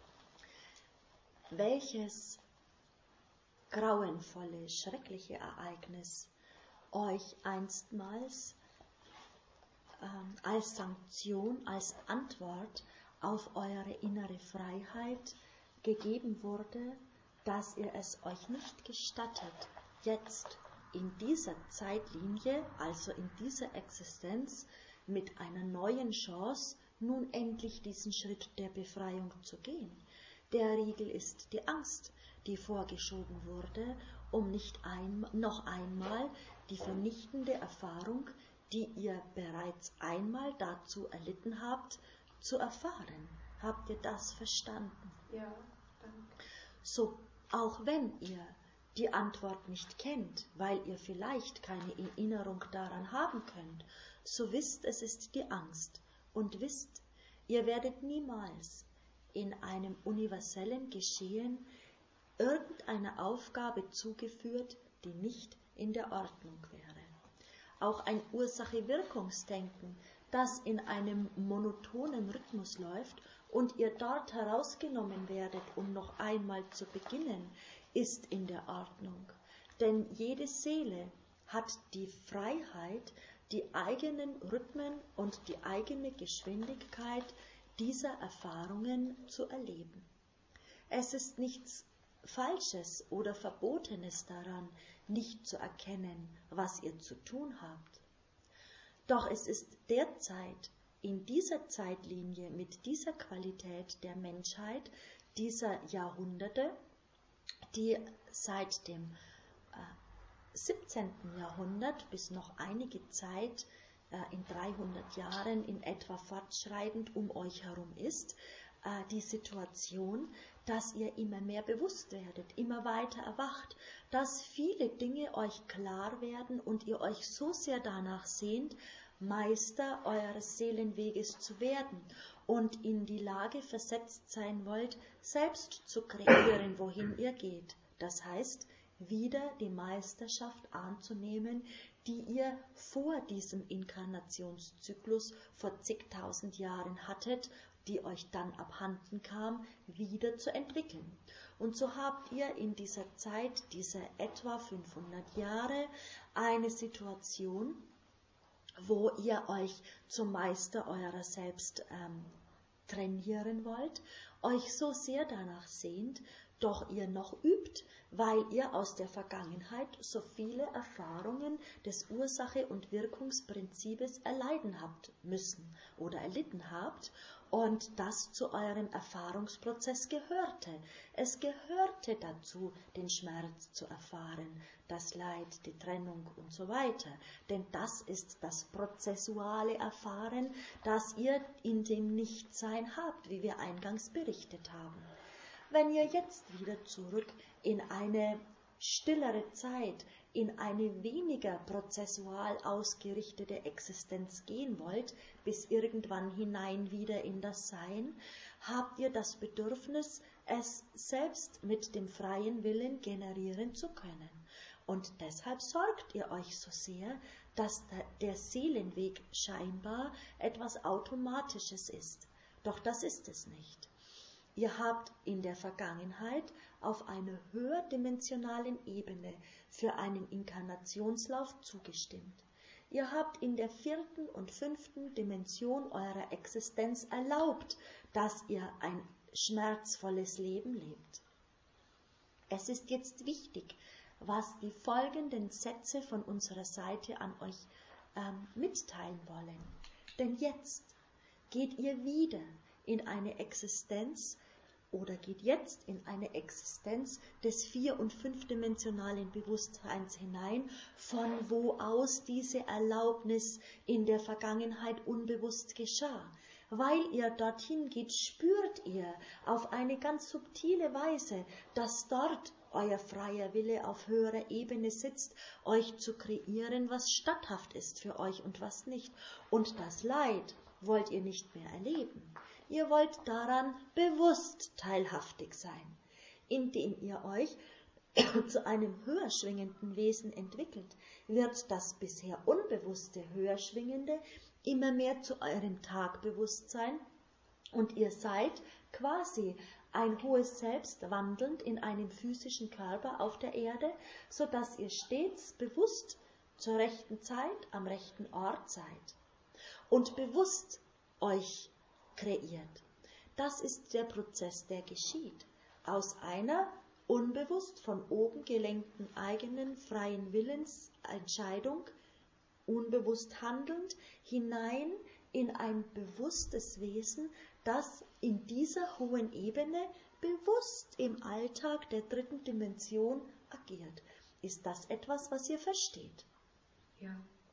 Welches grauenvolle, schreckliche Ereignis euch einstmals ähm, als Sanktion, als Antwort auf eure innere Freiheit gegeben wurde, dass ihr es euch nicht gestattet, jetzt in dieser Zeitlinie, also in dieser Existenz, mit einer neuen Chance nun endlich diesen Schritt der Befreiung zu gehen. Der Riegel ist die Angst, die vorgeschoben wurde, um nicht ein, noch einmal die vernichtende Erfahrung, die ihr bereits einmal dazu erlitten habt, zu erfahren. Habt ihr das verstanden? Ja, danke. So, auch wenn ihr die Antwort nicht kennt, weil ihr vielleicht keine Erinnerung daran haben könnt, so wisst, es ist die Angst. Und wisst, ihr werdet niemals in einem universellen Geschehen irgendeiner Aufgabe zugeführt, die nicht in der Ordnung wäre. Auch ein Ursache-Wirkungsdenken, das in einem monotonen Rhythmus läuft und ihr dort herausgenommen werdet, um noch einmal zu beginnen, ist in der Ordnung. Denn jede Seele hat die Freiheit, die eigenen Rhythmen und die eigene Geschwindigkeit dieser Erfahrungen zu erleben. Es ist nichts Falsches oder Verbotenes daran, nicht zu erkennen, was ihr zu tun habt. Doch es ist derzeit in dieser Zeitlinie mit dieser Qualität der Menschheit, dieser Jahrhunderte, die seit dem äh, siebzehnten. Jahrhundert bis noch einige Zeit äh, in dreihundert Jahren in etwa fortschreitend um euch herum ist, äh, die Situation, dass ihr immer mehr bewusst werdet, immer weiter erwacht, dass viele Dinge euch klar werden und ihr euch so sehr danach sehnt, Meister eures Seelenweges zu werden und in die Lage versetzt sein wollt, selbst zu kreieren, wohin ihr geht. Das heißt, wieder die Meisterschaft anzunehmen, die ihr vor diesem Inkarnationszyklus vor zigtausend Jahren hattet, die euch dann abhanden kam, wieder zu entwickeln. Und so habt ihr in dieser Zeit, dieser etwa fünfhundert Jahre, eine Situation, wo ihr euch zum Meister eurer selbst ähm, trainieren wollt, euch so sehr danach sehnt, doch ihr noch übt, weil ihr aus der Vergangenheit so viele Erfahrungen des Ursache- und Wirkungsprinzips erleiden habt müssen oder erlitten habt und das zu eurem Erfahrungsprozess gehörte. Es gehörte dazu, den Schmerz zu erfahren, das Leid, die Trennung und so weiter. Denn das ist das prozessuale Erfahren, das ihr in dem Nichtsein habt, wie wir eingangs berichtet haben. Wenn ihr jetzt wieder zurück in eine stillere Zeit, in eine weniger prozessual ausgerichtete Existenz gehen wollt, bis irgendwann hinein wieder in das Sein, habt ihr das Bedürfnis, es selbst mit dem freien Willen generieren zu können. Und deshalb sorgt ihr euch so sehr, dass der Seelenweg scheinbar etwas Automatisches ist. Doch das ist es nicht. Ihr habt in der Vergangenheit auf einer höherdimensionalen Ebene für einen Inkarnationslauf zugestimmt. Ihr habt in der vierten und fünften Dimension eurer Existenz erlaubt, dass ihr ein schmerzvolles Leben lebt. Es ist jetzt wichtig, was die folgenden Sätze von unserer Seite an euch ähm, mitteilen wollen. Denn jetzt geht ihr wieder in eine Existenz oder geht jetzt in eine Existenz des vier- und fünfdimensionalen Bewusstseins hinein, von wo aus diese Erlaubnis in der Vergangenheit unbewusst geschah. Weil ihr dorthin geht, spürt ihr auf eine ganz subtile Weise, dass dort euer freier Wille auf höherer Ebene sitzt, euch zu kreieren, was statthaft ist für euch und was nicht. Und das Leid wollt ihr nicht mehr erleben. Ihr wollt daran bewusst teilhaftig sein, indem ihr euch zu einem höher schwingenden Wesen entwickelt, wird das bisher unbewusste, höher schwingende immer mehr zu eurem Tagbewusstsein und ihr seid quasi ein hohes Selbst wandelnd in einem physischen Körper auf der Erde, so dass ihr stets bewusst zur rechten Zeit am rechten Ort seid und bewusst euch kreiert. Das ist der Prozess, der geschieht. Aus einer unbewusst von oben gelenkten eigenen freien Willensentscheidung, unbewusst handelnd, hinein in ein bewusstes Wesen, das in dieser hohen Ebene bewusst im Alltag der dritten Dimension agiert. Ist das etwas, was ihr versteht? Ja.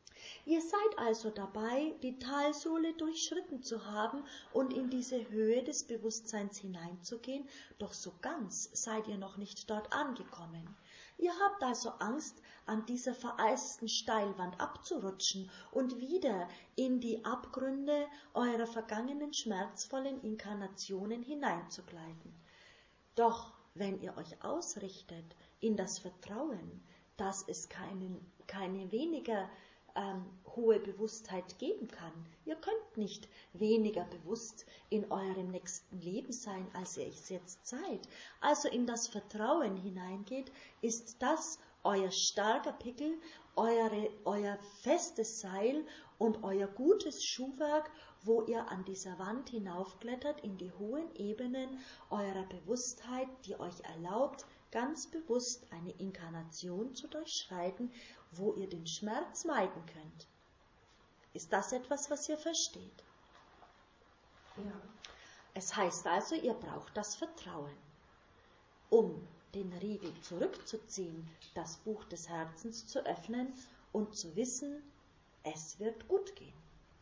Ihr seid also dabei, die Talsohle durchschritten zu haben und in diese Höhe des Bewusstseins hineinzugehen, doch so ganz seid ihr noch nicht dort angekommen. Ihr habt also Angst, an dieser vereisten Steilwand abzurutschen und wieder in die Abgründe eurer vergangenen schmerzvollen Inkarnationen hineinzugleiten. Doch wenn ihr euch ausrichtet in das Vertrauen, dass es keinen, keine weniger ähm, hohe Bewusstheit geben kann. Ihr könnt nicht weniger bewusst in eurem nächsten Leben sein, als ihr es jetzt seid. Also in das Vertrauen hineingeht, ist das euer starker Pickel, eure, euer festes Seil und euer gutes Schuhwerk, wo ihr an dieser Wand hinaufklettert in die hohen Ebenen eurer Bewusstheit, die euch erlaubt, ganz bewusst eine Inkarnation zu durchschreiten, wo ihr den Schmerz meiden könnt. Ist das etwas, was ihr versteht? Ja. Es heißt also, ihr braucht das Vertrauen, um den Riegel zurückzuziehen, das Buch des Herzens zu öffnen und zu wissen, es wird gut gehen.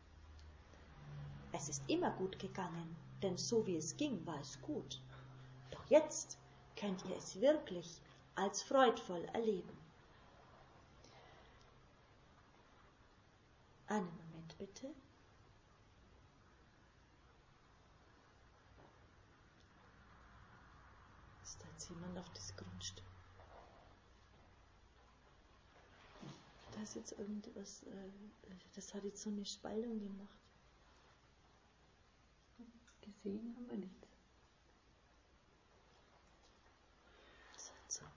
Es ist immer gut gegangen, denn so wie es ging, war es gut. Doch jetzt könnt ihr es wirklich als freudvoll erleben. Einen Moment bitte. Ist da jetzt jemand auf das Grundstück? Da ist jetzt irgendwas, äh, das hat jetzt so eine Spaltung gemacht. Gesehen haben wir nichts. So.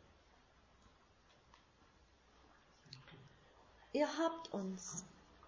Ihr habt uns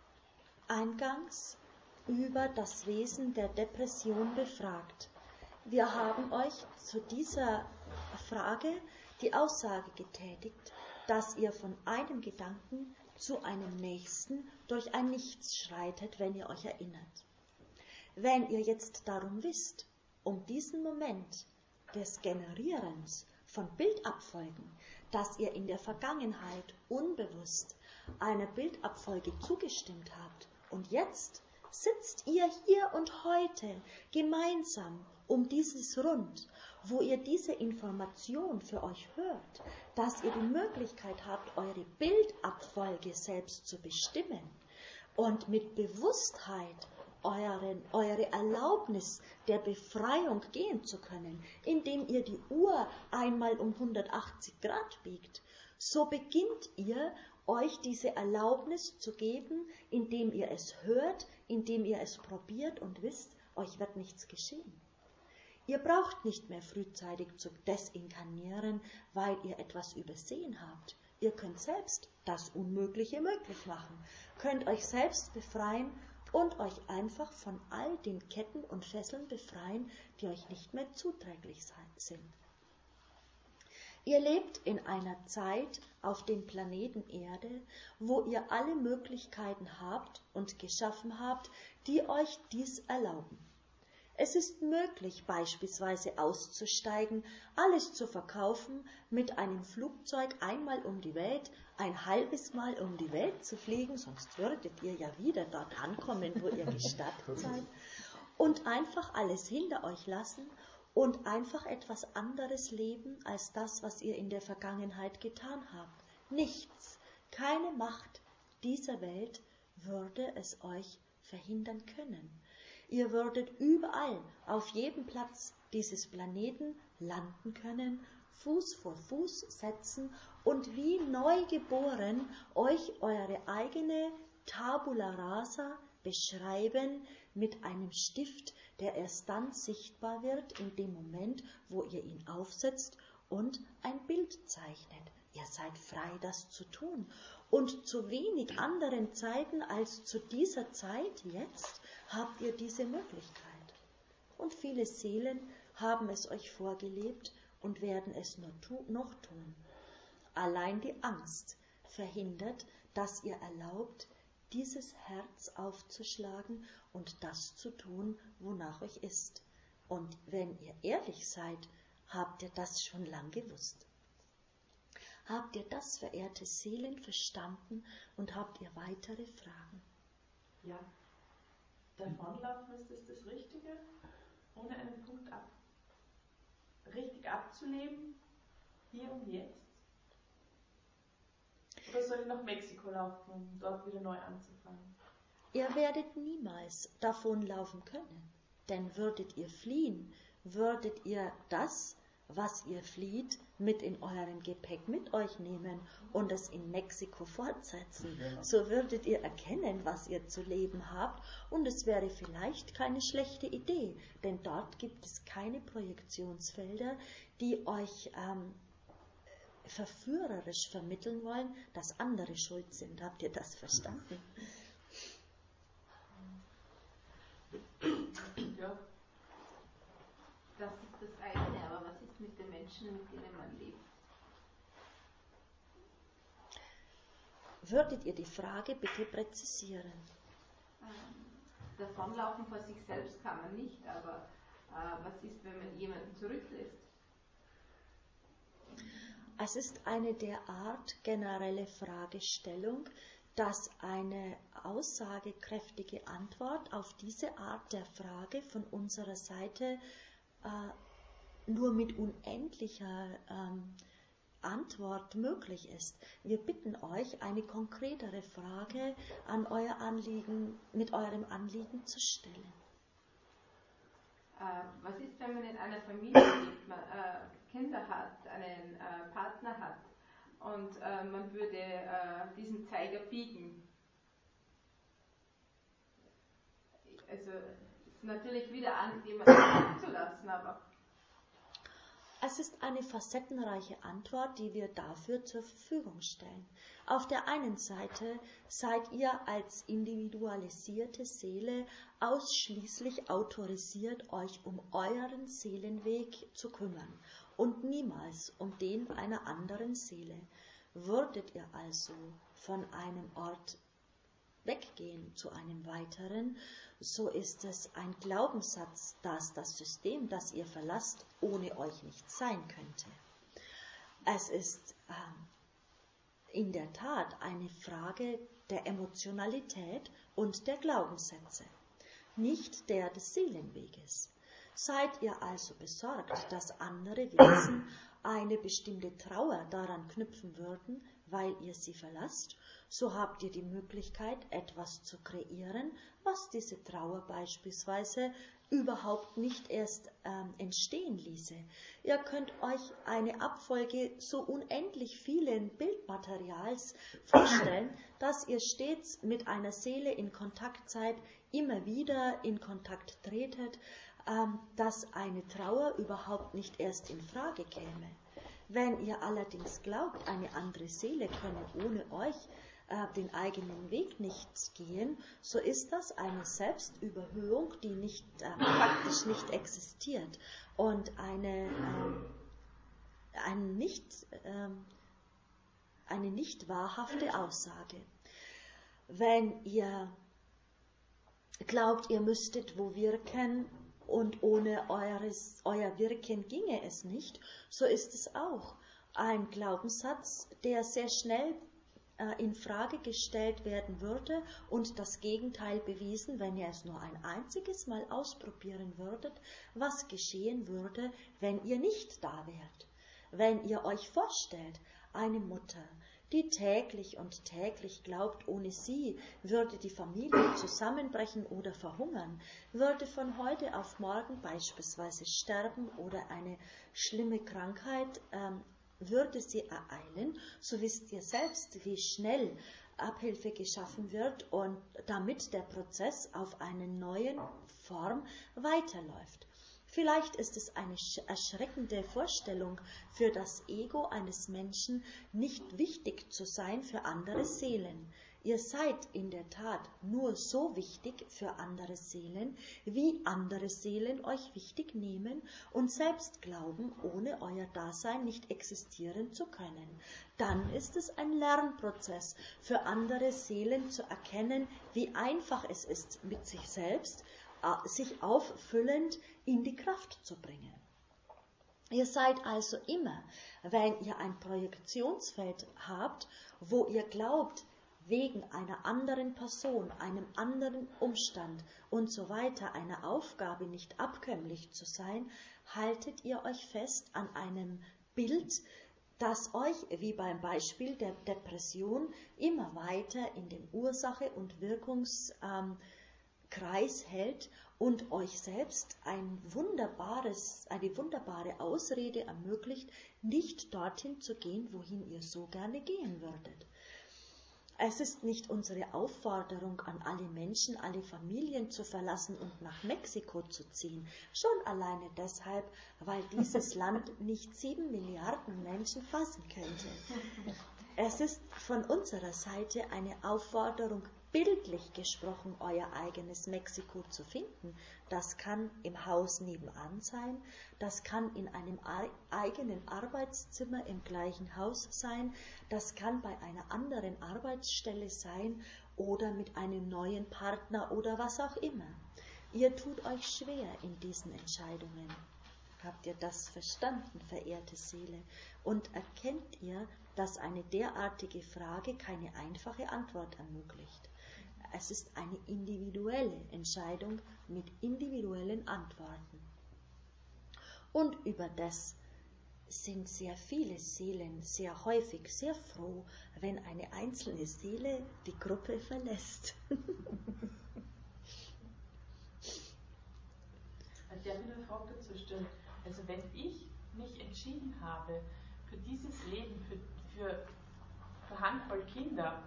eingangs über das Wesen der Depression befragt. Wir haben euch zu dieser Frage die Aussage getätigt, dass ihr von einem Gedanken zu einem nächsten durch ein Nichts schreitet, wenn ihr euch erinnert. Wenn ihr jetzt darum wisst, um diesen Moment des Generierens von Bildabfolgen, dass ihr in der Vergangenheit unbewusst einer Bildabfolge zugestimmt habt und jetzt sitzt ihr hier und heute gemeinsam um dieses Rund, wo ihr diese Information für euch hört, dass ihr die Möglichkeit habt, eure Bildabfolge selbst zu bestimmen und mit Bewusstheit euren, eure Erlaubnis der Befreiung gehen zu können, indem ihr die Uhr einmal um hundertachtzig Grad biegt, so beginnt ihr, euch diese Erlaubnis zu geben, indem ihr es hört, indem ihr es probiert und wisst, euch wird nichts geschehen. Ihr braucht nicht mehr frühzeitig zu desinkarnieren, weil ihr etwas übersehen habt. Ihr könnt selbst das Unmögliche möglich machen, könnt euch selbst befreien und euch einfach von all den Ketten und Fesseln befreien, die euch nicht mehr zuträglich sind. Ihr lebt in einer Zeit auf dem Planeten Erde, wo ihr alle Möglichkeiten habt und geschaffen habt, die euch dies erlauben. Es ist möglich, beispielsweise auszusteigen, alles zu verkaufen, mit einem Flugzeug einmal um die Welt, ein halbes Mal um die Welt zu fliegen, sonst würdet ihr ja wieder dort ankommen, wo ihr gestattet seid, und einfach alles hinter euch lassen und einfach etwas anderes leben als das, was ihr in der Vergangenheit getan habt. Nichts, keine Macht dieser Welt würde es euch verhindern können. Ihr würdet überall, auf jedem Platz dieses Planeten landen können, Fuß vor Fuß setzen und wie neugeboren euch eure eigene Tabula Rasa beschreiben mit einem Stift, der erst dann sichtbar wird in dem Moment, wo ihr ihn aufsetzt und ein Bild zeichnet. Ihr seid frei, das zu tun. Und zu wenig anderen Zeiten als zu dieser Zeit jetzt habt ihr diese Möglichkeit. Und viele Seelen haben es euch vorgelebt und werden es nur tu- noch tun. Allein die Angst verhindert, dass ihr erlaubt, dieses Herz aufzuschlagen und das zu tun, wonach euch ist. Und wenn ihr ehrlich seid, habt ihr das schon lang gewusst. Habt ihr das, verehrte Seelen, verstanden und habt ihr weitere Fragen? Ja. Davonlaufen ist das das Richtige, ohne einen Punkt ab, richtig abzuleben, hier und jetzt? Oder soll ich nach Mexiko laufen, um dort wieder neu anzufangen? Ihr werdet niemals davonlaufen können, denn würdet ihr fliehen, würdet ihr das, was ihr flieht, mit in eurem Gepäck mit euch nehmen und es in Mexiko fortsetzen. Ja. So würdet ihr erkennen, was ihr zu leben habt, und es wäre vielleicht keine schlechte Idee, denn dort gibt es keine Projektionsfelder, die euch ähm, verführerisch vermitteln wollen, dass andere schuld sind. Habt ihr das verstanden? Ja. Das ist das eine, aber was ist mit den Menschen, mit denen man lebt? Würdet ihr die Frage bitte präzisieren? Ähm, davonlaufen vor sich selbst kann man nicht, aber äh, was ist, wenn man jemanden zurücklässt? Es ist eine derart generelle Fragestellung, dass eine aussagekräftige Antwort auf diese Art der Frage von unserer Seite äh, nur mit unendlicher ähm, Antwort möglich ist. Wir bitten euch, eine konkretere Frage an euer Anliegen, mit eurem Anliegen zu stellen. Äh, was ist, wenn man in einer Familie lebt, man äh, Kinder hat, einen äh, Partner hat und äh, man würde äh, diesen Zeiger biegen? Also ist natürlich wieder an, jemanden zuzulassen, aber es ist eine facettenreiche Antwort, die wir dafür zur Verfügung stellen. Auf der einen Seite seid ihr als individualisierte Seele ausschließlich autorisiert, euch um euren Seelenweg zu kümmern und niemals um den einer anderen Seele. Würdet ihr also von einem Ort weggehen zu einem weiteren, so ist es ein Glaubenssatz, dass das System, das ihr verlasst, ohne euch nicht sein könnte. Es ist äh, in der Tat eine Frage der Emotionalität und der Glaubenssätze, nicht der des Seelenweges. Seid ihr also besorgt, dass andere Wesen eine bestimmte Trauer daran knüpfen würden, weil ihr sie verlasst, so habt ihr die Möglichkeit, etwas zu kreieren, was diese Trauer beispielsweise überhaupt nicht erst ähm, entstehen ließe. Ihr könnt euch eine Abfolge so unendlich vielen Bildmaterials vorstellen, dass ihr stets mit einer Seele in Kontakt seid, immer wieder in Kontakt tretet, ähm, dass eine Trauer überhaupt nicht erst in Frage käme. Wenn ihr allerdings glaubt, eine andere Seele könne ohne euch äh, den eigenen Weg nicht gehen, so ist das eine Selbstüberhöhung, die nicht, äh, praktisch nicht existiert und eine, äh, ein nicht, äh, eine nicht wahrhafte Aussage. Wenn ihr glaubt, ihr müsstet wo wirken, und ohne eures, euer Wirken ginge es nicht, so ist es auch ein Glaubenssatz, der sehr schnell äh, in Frage gestellt werden würde und das Gegenteil bewiesen, wenn ihr es nur ein einziges Mal ausprobieren würdet, was geschehen würde, wenn ihr nicht da wärt. Wenn ihr euch vorstellt, eine Mutter, die täglich und täglich glaubt, ohne sie würde die Familie zusammenbrechen oder verhungern, würde von heute auf morgen beispielsweise sterben oder eine schlimme Krankheit ähm, würde sie ereilen, so wisst ihr selbst, wie schnell Abhilfe geschaffen wird und damit der Prozess auf eine neue Form weiterläuft. Vielleicht ist es eine erschreckende Vorstellung für das Ego eines Menschen, nicht wichtig zu sein für andere Seelen. Ihr seid in der Tat nur so wichtig für andere Seelen, wie andere Seelen euch wichtig nehmen und selbst glauben, ohne euer Dasein nicht existieren zu können. Dann ist es ein Lernprozess für andere Seelen zu erkennen, wie einfach es ist, mit sich selbst sich auffüllend in die Kraft zu bringen. Ihr seid also immer, wenn ihr ein Projektionsfeld habt, wo ihr glaubt, wegen einer anderen Person, einem anderen Umstand und so weiter einer Aufgabe nicht abkömmlich zu sein, haltet ihr euch fest an einem Bild, das euch, wie beim Beispiel der Depression, immer weiter in den Ursache- und Wirkungskreis hält und euch selbst ein wunderbares, eine wunderbare Ausrede ermöglicht, nicht dorthin zu gehen, wohin ihr so gerne gehen würdet. Es ist nicht unsere Aufforderung an alle Menschen, alle Familien zu verlassen und nach Mexiko zu ziehen. Schon alleine deshalb, weil dieses Land nicht sieben Milliarden Menschen fassen könnte. Es ist von unserer Seite eine Aufforderung, bildlich gesprochen, euer eigenes Mexiko zu finden. Das kann im Haus nebenan sein, das kann in einem eigenen Arbeitszimmer im gleichen Haus sein, das kann bei einer anderen Arbeitsstelle sein oder mit einem neuen Partner oder was auch immer. Ihr tut euch schwer in diesen Entscheidungen. Habt ihr das verstanden, verehrte Seele? Und erkennt ihr, dass eine derartige Frage keine einfache Antwort ermöglicht? Es ist eine individuelle Entscheidung mit individuellen Antworten. Und über das sind sehr viele Seelen sehr häufig sehr froh, wenn eine einzelne Seele die Gruppe verlässt. Ich darf eine Frage dazu stellen. Also wenn ich mich entschieden habe für dieses Leben, für, für eine Handvoll Kinder,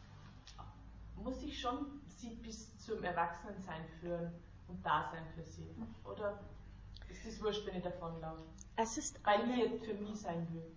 muss ich schon sie bis zum Erwachsenensein führen und da sein für sie? Oder ist es wurscht, wenn ich davonlaufe? Es ist Weil eine, ich für mich sein will.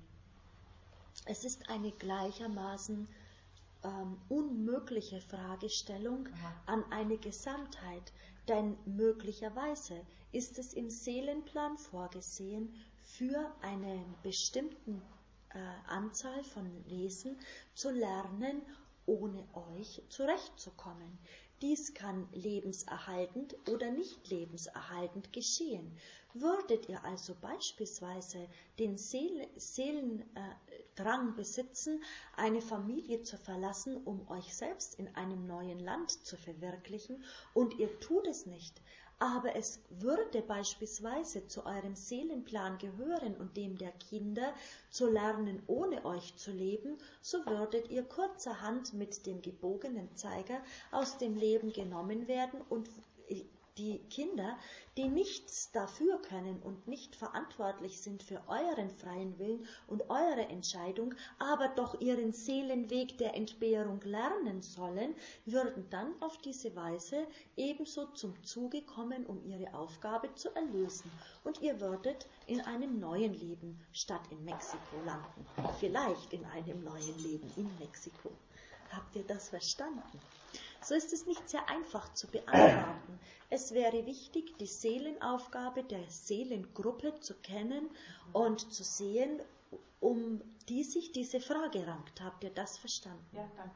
Es ist eine gleichermaßen ähm, unmögliche Fragestellung Aha. an eine Gesamtheit, denn möglicherweise ist es im Seelenplan vorgesehen, für eine bestimmte äh, Anzahl von Wesen zu lernen, ohne euch zurechtzukommen. Dies kann lebenserhaltend oder nicht lebenserhaltend geschehen. Würdet ihr also beispielsweise den Seel- Seelendrang besitzen, eine Familie zu verlassen, um euch selbst in einem neuen Land zu verwirklichen, und ihr tut es nicht, aber es würde beispielsweise zu eurem Seelenplan gehören und dem der Kinder, zu lernen, ohne euch zu leben, so würdet ihr kurzerhand mit dem gebogenen Zeiger aus dem Leben genommen werden und die Kinder, die nichts dafür können und nicht verantwortlich sind für euren freien Willen und eure Entscheidung, aber doch ihren Seelenweg der Entbehrung lernen sollen, würden dann auf diese Weise ebenso zum Zuge kommen, um ihre Aufgabe zu erlösen. Und ihr würdet in einem neuen Leben statt in Mexiko landen. Vielleicht in einem neuen Leben in Mexiko. Habt ihr das verstanden? So ist es nicht sehr einfach zu beantworten. Es wäre wichtig, die Seelenaufgabe der Seelengruppe zu kennen und zu sehen, um die sich diese Frage rankt. Habt ihr das verstanden? Ja, danke.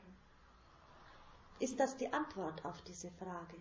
Ist das die Antwort auf diese Frage?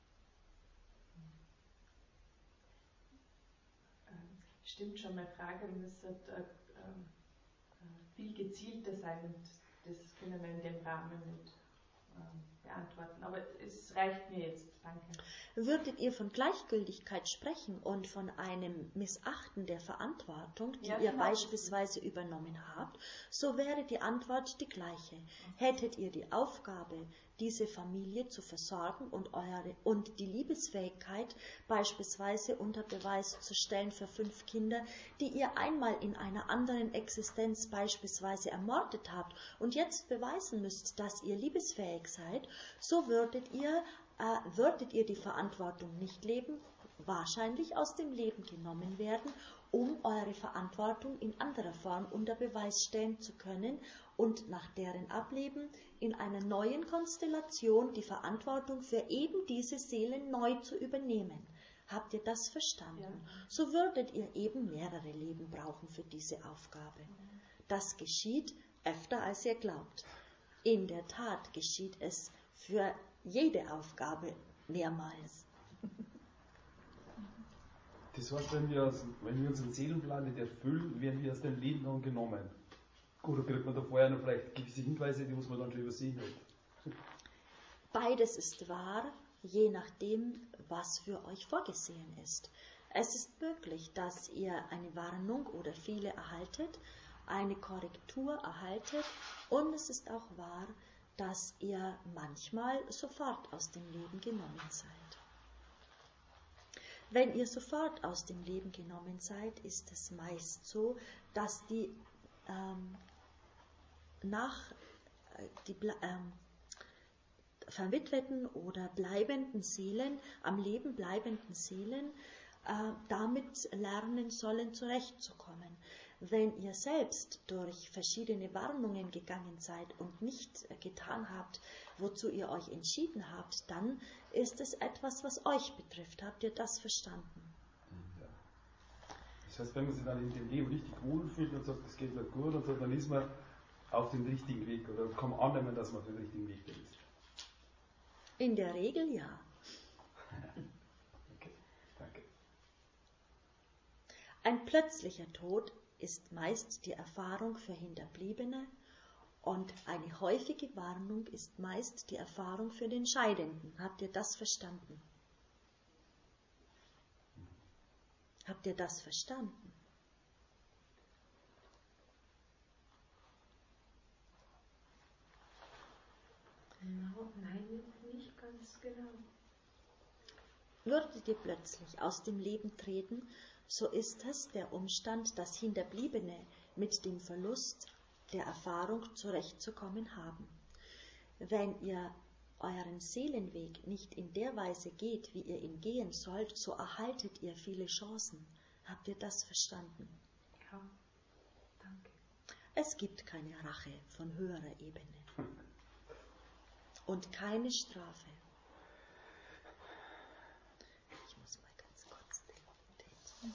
Ähm, stimmt schon, meine Frage müsste äh, äh, viel gezielter sein und das können wir in dem Rahmen nicht ähm, beantworten. Aber es reicht mir jetzt. Danke. Würdet ihr von Gleichgültigkeit sprechen und von einem Missachten der Verantwortung, die Ja, ihr genau. beispielsweise übernommen habt, so wäre die Antwort die gleiche. Hättet ihr die Aufgabe, diese Familie zu versorgen und, eure, und die Liebesfähigkeit beispielsweise unter Beweis zu stellen für fünf Kinder, die ihr einmal in einer anderen Existenz beispielsweise ermordet habt und jetzt beweisen müsst, dass ihr liebesfähig seid, so würdet ihr Äh, würdet ihr die Verantwortung nicht leben, wahrscheinlich aus dem Leben genommen werden, um eure Verantwortung in anderer Form unter Beweis stellen zu können und nach deren Ableben in einer neuen Konstellation die Verantwortung für eben diese Seelen neu zu übernehmen. Habt ihr das verstanden? Ja. So würdet ihr eben mehrere Leben brauchen für diese Aufgabe. Das geschieht öfter, als ihr glaubt. In der Tat geschieht es für jede Aufgabe mehrmals. Das Das heißt, wenn wir, wenn wir unseren Seelenplan nicht erfüllen, werden wir aus dem Leben dann genommen. Oder kriegt man da vorher noch vielleicht gewisse Hinweise, die muss man dann schon übersehen hat? Beides ist wahr, je nachdem, was für euch vorgesehen ist. Es ist möglich, dass ihr eine Warnung oder viele erhaltet, eine Korrektur erhaltet, und es ist auch wahr, dass ihr manchmal sofort aus dem Leben genommen seid. Wenn ihr sofort aus dem Leben genommen seid, ist es meist so, dass die ähm, nach äh, die ähm, verwitweten oder bleibenden Seelen, am Leben bleibenden Seelen, äh, damit lernen sollen, zurechtzukommen. Wenn ihr selbst durch verschiedene Warnungen gegangen seid und nicht äh, getan habt, wozu ihr euch entschieden habt, dann ist es etwas, was euch betrifft. Habt ihr das verstanden? Ja. Das heißt, wenn man sich dann in dem Leben richtig wohlfühlt und sagt, es geht mir gut und so, dann ist man auf dem richtigen Weg oder kann man annehmen, dass man auf dem richtigen Weg ist. In der Regel ja. Okay, danke. Ein plötzlicher Tod ist meist die Erfahrung für Hinterbliebene, und eine häufige Warnung ist meist die Erfahrung für den Scheidenden. Habt ihr das verstanden? Habt ihr das verstanden? No, nein, nicht ganz genau. Würdet ihr plötzlich aus dem Leben treten, so ist es der Umstand, dass Hinterbliebene mit dem Verlust der Erfahrung zurechtzukommen haben. Wenn ihr euren Seelenweg nicht in der Weise geht, wie ihr ihn gehen sollt, so erhaltet ihr viele Chancen. Habt ihr das verstanden? Ja, danke. Es gibt keine Rache von höherer Ebene und keine Strafe. Ich muss mal ganz kurz den, den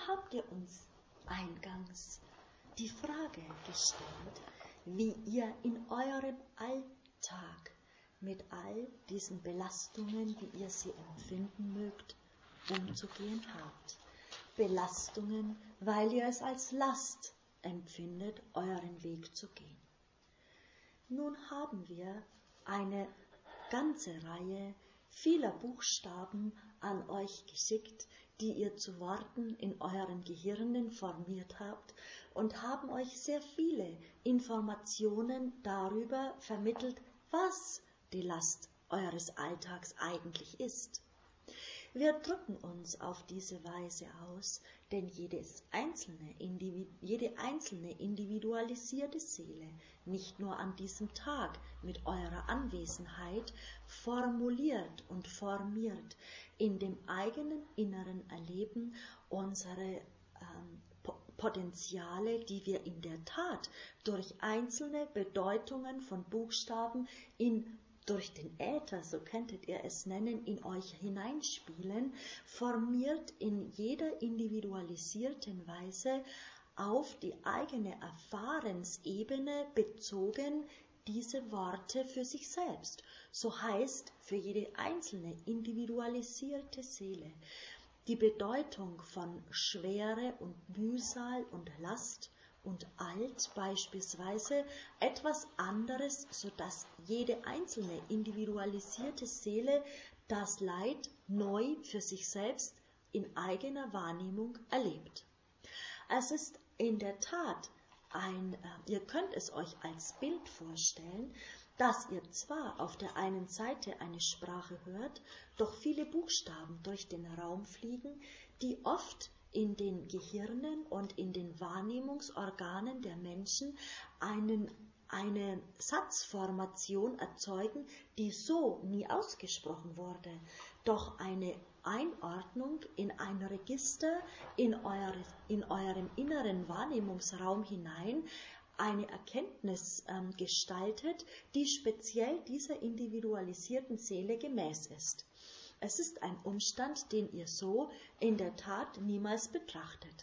habt ihr uns eingangs die Frage gestellt, wie ihr in eurem Alltag mit all diesen Belastungen, wie ihr sie empfinden mögt, umzugehen habt. Belastungen, weil ihr es als Last empfindet, euren Weg zu gehen. Nun haben wir eine ganze Reihe vieler Buchstaben an euch geschickt, die ihr zu Worten in euren Gehirnen formiert habt und haben euch sehr viele Informationen darüber vermittelt, was die Last eures Alltags eigentlich ist. Wir drücken uns auf diese Weise aus, denn jedes einzelne, jede einzelne individualisierte Seele, nicht nur an diesem Tag mit eurer Anwesenheit, formuliert und formiert in dem eigenen inneren Erleben unsere ähm, Potenziale, die wir in der Tat durch einzelne Bedeutungen von Buchstaben in durch den Äther, so könntet ihr es nennen, in euch hineinspielen, formiert in jeder individualisierten Weise auf die eigene Erfahrensebene bezogen diese Worte für sich selbst. So heißt für jede einzelne individualisierte Seele die Bedeutung von Schwere und Mühsal und Last und alt beispielsweise etwas anderes, sodass jede einzelne individualisierte Seele das Leid neu für sich selbst in eigener Wahrnehmung erlebt. Es ist in der Tat ein, äh, ihr könnt es euch als Bild vorstellen, dass ihr zwar auf der einen Seite eine Sprache hört, doch viele Buchstaben durch den Raum fliegen, die oft in den Gehirnen und in den Wahrnehmungsorganen der Menschen einen, eine Satzformation erzeugen, die so nie ausgesprochen wurde, doch eine Einordnung in ein Register in, eure, in eurem inneren Wahrnehmungsraum hinein eine Erkenntnis ähm, gestaltet, die speziell dieser individualisierten Seele gemäß ist. Es ist ein Umstand, den ihr so in der Tat niemals betrachtet.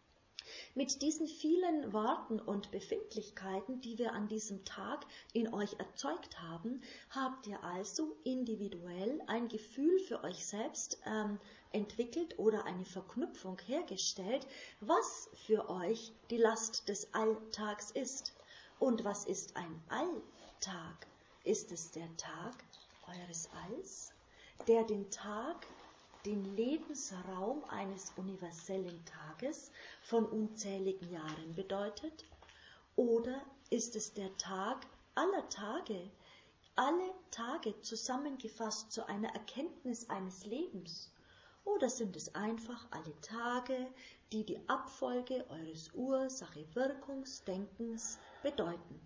Mit diesen vielen Worten und Befindlichkeiten, die wir an diesem Tag in euch erzeugt haben, habt ihr also individuell ein Gefühl für euch selbst ähm, entwickelt oder eine Verknüpfung hergestellt, was für euch die Last des Alltags ist. Und was ist ein Alltag? Ist es der Tag eures Alls, der den Tag, den Lebensraum eines universellen Tages von unzähligen Jahren bedeutet? Oder ist es der Tag aller Tage, alle Tage zusammengefasst zu einer Erkenntnis eines Lebens? Oder sind es einfach alle Tage, die die Abfolge eures Ursache-Wirkungsdenkens bedeuten?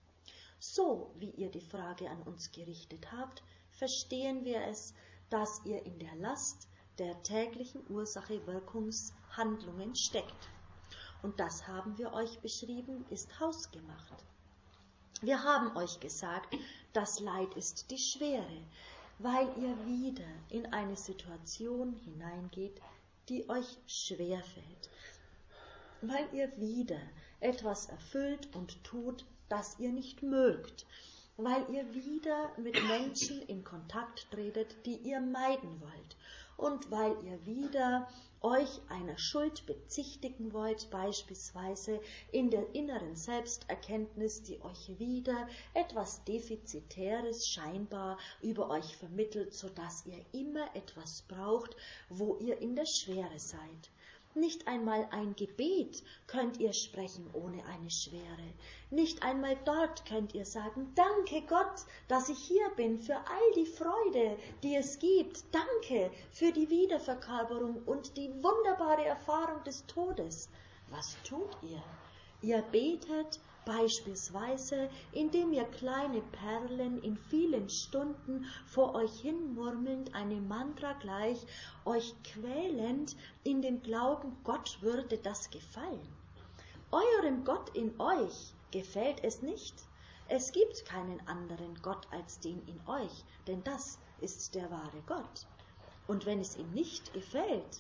So wie ihr die Frage an uns gerichtet habt, verstehen wir es, dass ihr in der Last der täglichen Ursache-Wirkungshandlungen steckt. Und das haben wir euch beschrieben, ist hausgemacht. Wir haben euch gesagt, das Leid ist die Schwere, weil ihr wieder in eine Situation hineingeht, die euch schwer fällt. Weil ihr wieder etwas erfüllt und tut, das ihr nicht mögt. Weil ihr wieder mit Menschen in Kontakt tretet, die ihr meiden wollt. Und weil ihr wieder euch einer Schuld bezichtigen wollt, beispielsweise in der inneren Selbsterkenntnis, die euch wieder etwas Defizitäres scheinbar über euch vermittelt, sodass ihr immer etwas braucht, wo ihr in der Schwere seid. Nicht einmal ein Gebet könnt ihr sprechen ohne eine Schwere. Nicht einmal dort könnt ihr sagen, danke Gott, dass ich hier bin, für all die Freude, die es gibt. Danke für die Wiederverkörperung und die wunderbare Erfahrung des Todes. Was tut ihr? Ihr betet beispielsweise, indem ihr kleine Perlen in vielen Stunden vor euch hin murmelnd, einem Mantra gleich, euch quälend in dem Glauben, Gott würde das gefallen. Eurem Gott in euch gefällt es nicht. Es gibt keinen anderen Gott als den in euch, denn das ist der wahre Gott. Und wenn es ihm nicht gefällt,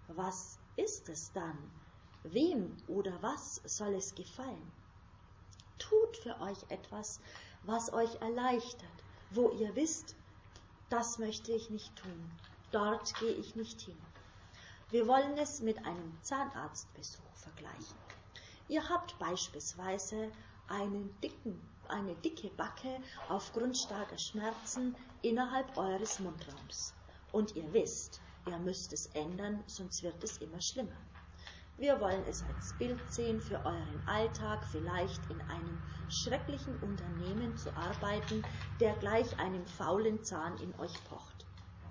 Was ist es dann? Wem oder was soll es gefallen? Tut für euch etwas, was euch erleichtert, wo ihr wisst, das möchte ich nicht tun, dort gehe ich nicht hin. Wir wollen es mit einem Zahnarztbesuch vergleichen. Ihr habt beispielsweise einen dicken, eine dicke Backe aufgrund starker Schmerzen innerhalb eures Mundraums. Und ihr wisst, ihr müsst es ändern, sonst wird es immer schlimmer. Wir wollen es als Bild sehen für euren Alltag, vielleicht in einem schrecklichen Unternehmen zu arbeiten, der gleich einem faulen Zahn in euch pocht.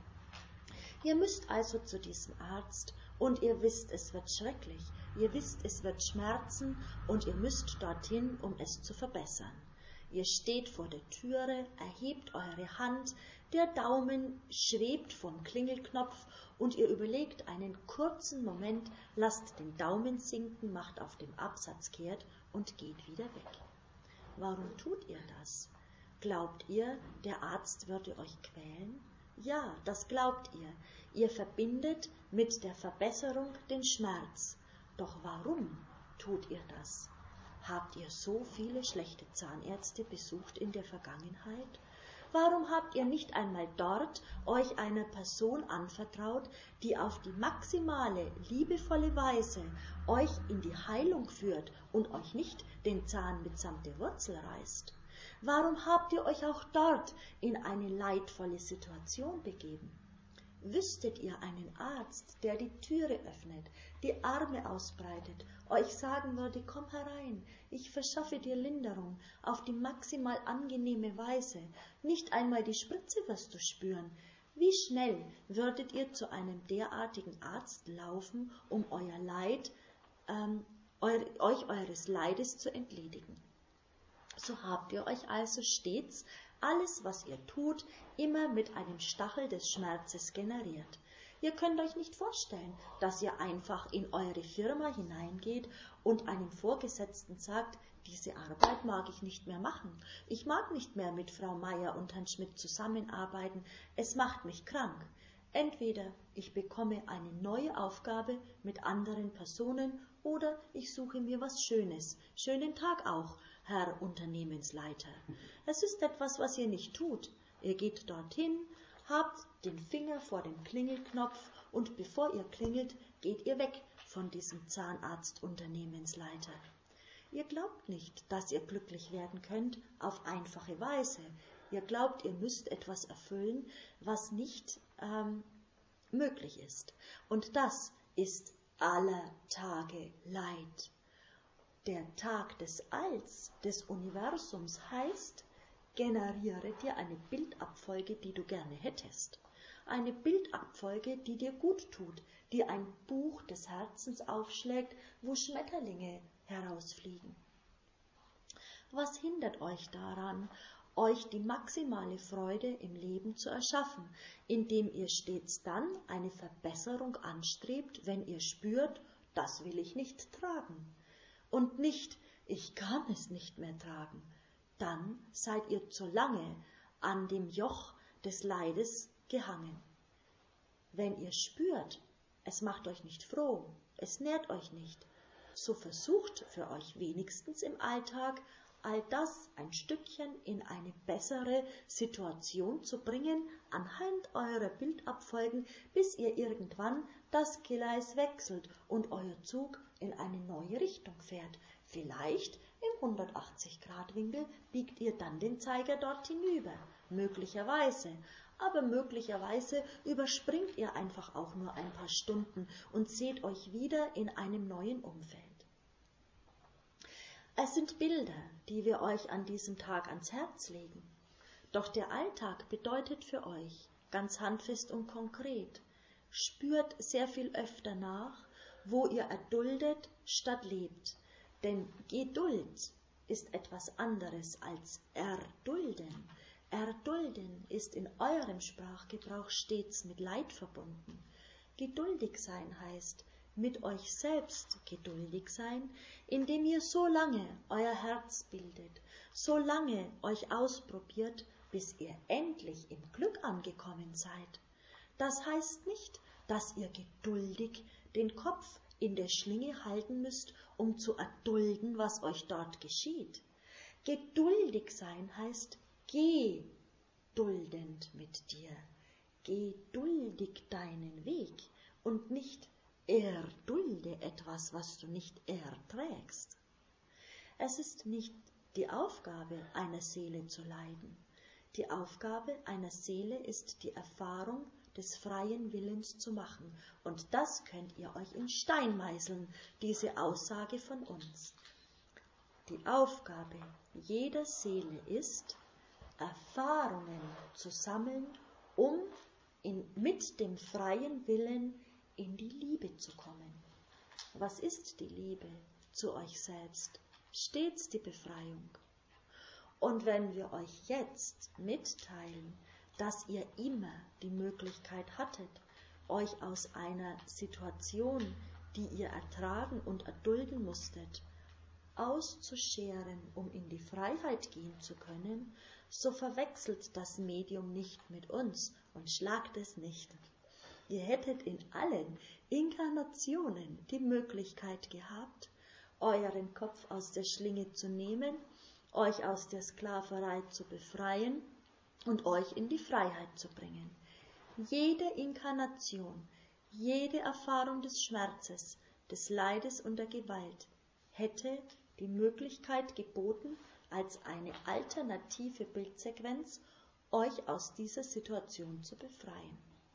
Ihr müsst also zu diesem Arzt und ihr wisst, es wird schrecklich. Ihr wisst, es wird schmerzen und ihr müsst dorthin, um es zu verbessern. Ihr steht vor der Türe, erhebt eure Hand, der Daumen schwebt vom Klingelknopf und ihr überlegt einen kurzen Moment, lasst den Daumen sinken, macht auf dem Absatz kehrt und geht wieder weg. Warum tut ihr das? Glaubt ihr, der Arzt würde euch quälen? Ja, das glaubt ihr. Ihr verbindet mit der Verbesserung den Schmerz. Doch warum tut ihr das? Habt ihr so viele schlechte Zahnärzte besucht in der Vergangenheit? Warum habt ihr nicht einmal dort euch einer Person anvertraut, die auf die maximale, liebevolle Weise euch in die Heilung führt und euch nicht den Zahn mitsamt der Wurzel reißt? Warum habt ihr euch auch dort in eine leidvolle Situation begeben? Wüsstet ihr einen Arzt, der die Türe öffnet, die Arme ausbreitet, euch sagen würde, komm herein, ich verschaffe dir Linderung auf die maximal angenehme Weise, nicht einmal die Spritze wirst du spüren. Wie schnell würdet ihr zu einem derartigen Arzt laufen, um euer Leid, ähm, eu, euch eures Leides zu entledigen? So habt ihr euch also stets alles, was ihr tut, immer mit einem Stachel des Schmerzes generiert. Ihr könnt euch nicht vorstellen, dass ihr einfach in eure Firma hineingeht und einem Vorgesetzten sagt, diese Arbeit mag ich nicht mehr machen. Ich mag nicht mehr mit Frau Meier und Herrn Schmidt zusammenarbeiten. Es macht mich krank. Entweder ich bekomme eine neue Aufgabe mit anderen Personen oder ich suche mir was Schönes. Schönen Tag auch, Herr Unternehmensleiter. Es ist etwas, was ihr nicht tut. Ihr geht dorthin, habt den Finger vor dem Klingelknopf und bevor ihr klingelt, geht ihr weg von diesem Zahnarzt-Unternehmensleiter. Ihr glaubt nicht, dass ihr glücklich werden könnt auf einfache Weise. Ihr glaubt, ihr müsst etwas erfüllen, was nicht ähm, möglich ist. Und das ist aller Tage Leid. Der Tag des Alls, des Universums heißt, generiere dir eine Bildabfolge, die du gerne hättest. Eine Bildabfolge, die dir gut tut, die ein Buch des Herzens aufschlägt, wo Schmetterlinge herausfliegen. Was hindert euch daran, euch die maximale Freude im Leben zu erschaffen, indem ihr stets dann eine Verbesserung anstrebt, wenn ihr spürt, das will ich nicht tragen. Und nicht, ich kann es nicht mehr tragen. Dann seid ihr zu lange an dem Joch des Leides gehangen. Wenn ihr spürt, es macht euch nicht froh, es nährt euch nicht, so versucht für euch wenigstens im Alltag, all das ein Stückchen in eine bessere Situation zu bringen, anhand eurer Bildabfolgen, bis ihr irgendwann das Gleis wechselt und euer Zug in eine neue Richtung fährt. Vielleicht im hundertachtzig Grad Winkel biegt ihr dann den Zeiger dort hinüber, möglicherweise. Aber möglicherweise überspringt ihr einfach auch nur ein paar Stunden und seht euch wieder in einem neuen Umfeld. Es sind Bilder, die wir euch an diesem Tag ans Herz legen. Doch der Alltag bedeutet für euch, ganz handfest und konkret, spürt sehr viel öfter nach, wo ihr erduldet statt lebt. Denn Geduld ist etwas anderes als erdulden. Erdulden ist in eurem Sprachgebrauch stets mit Leid verbunden. Geduldig sein heißt, mit euch selbst geduldig sein, indem ihr so lange euer Herz bildet, so lange euch ausprobiert, bis ihr endlich im Glück angekommen seid. Das heißt nicht, dass ihr geduldig den Kopf in der Schlinge halten müsst, um zu erdulden, was euch dort geschieht. Geduldig sein heißt geduldend mit dir. Geduldig deinen Weg und nicht erdulde etwas, was du nicht erträgst. Es ist nicht die Aufgabe einer Seele zu leiden. Die Aufgabe einer Seele ist die Erfahrung des freien Willens zu machen. Und das könnt ihr euch in Stein meißeln, diese Aussage von uns. Die Aufgabe jeder Seele ist, Erfahrungen zu sammeln, um in, mit dem freien Willen in die Liebe zu kommen. Was ist die Liebe zu euch selbst? Stets die Befreiung. Und wenn wir euch jetzt mitteilen, dass ihr immer die Möglichkeit hattet, euch aus einer Situation, die ihr ertragen und erdulden musstet, auszuscheren, um in die Freiheit gehen zu können, so verwechselt das Medium nicht mit uns und schlagt es nicht. Ihr hättet in allen Inkarnationen die Möglichkeit gehabt, euren Kopf aus der Schlinge zu nehmen, euch aus der Sklaverei zu befreien und euch in die Freiheit zu bringen. Jede Inkarnation, jede Erfahrung des Schmerzes, des Leides und der Gewalt hätte die Möglichkeit geboten, als eine alternative Bildsequenz euch aus dieser Situation zu befreien.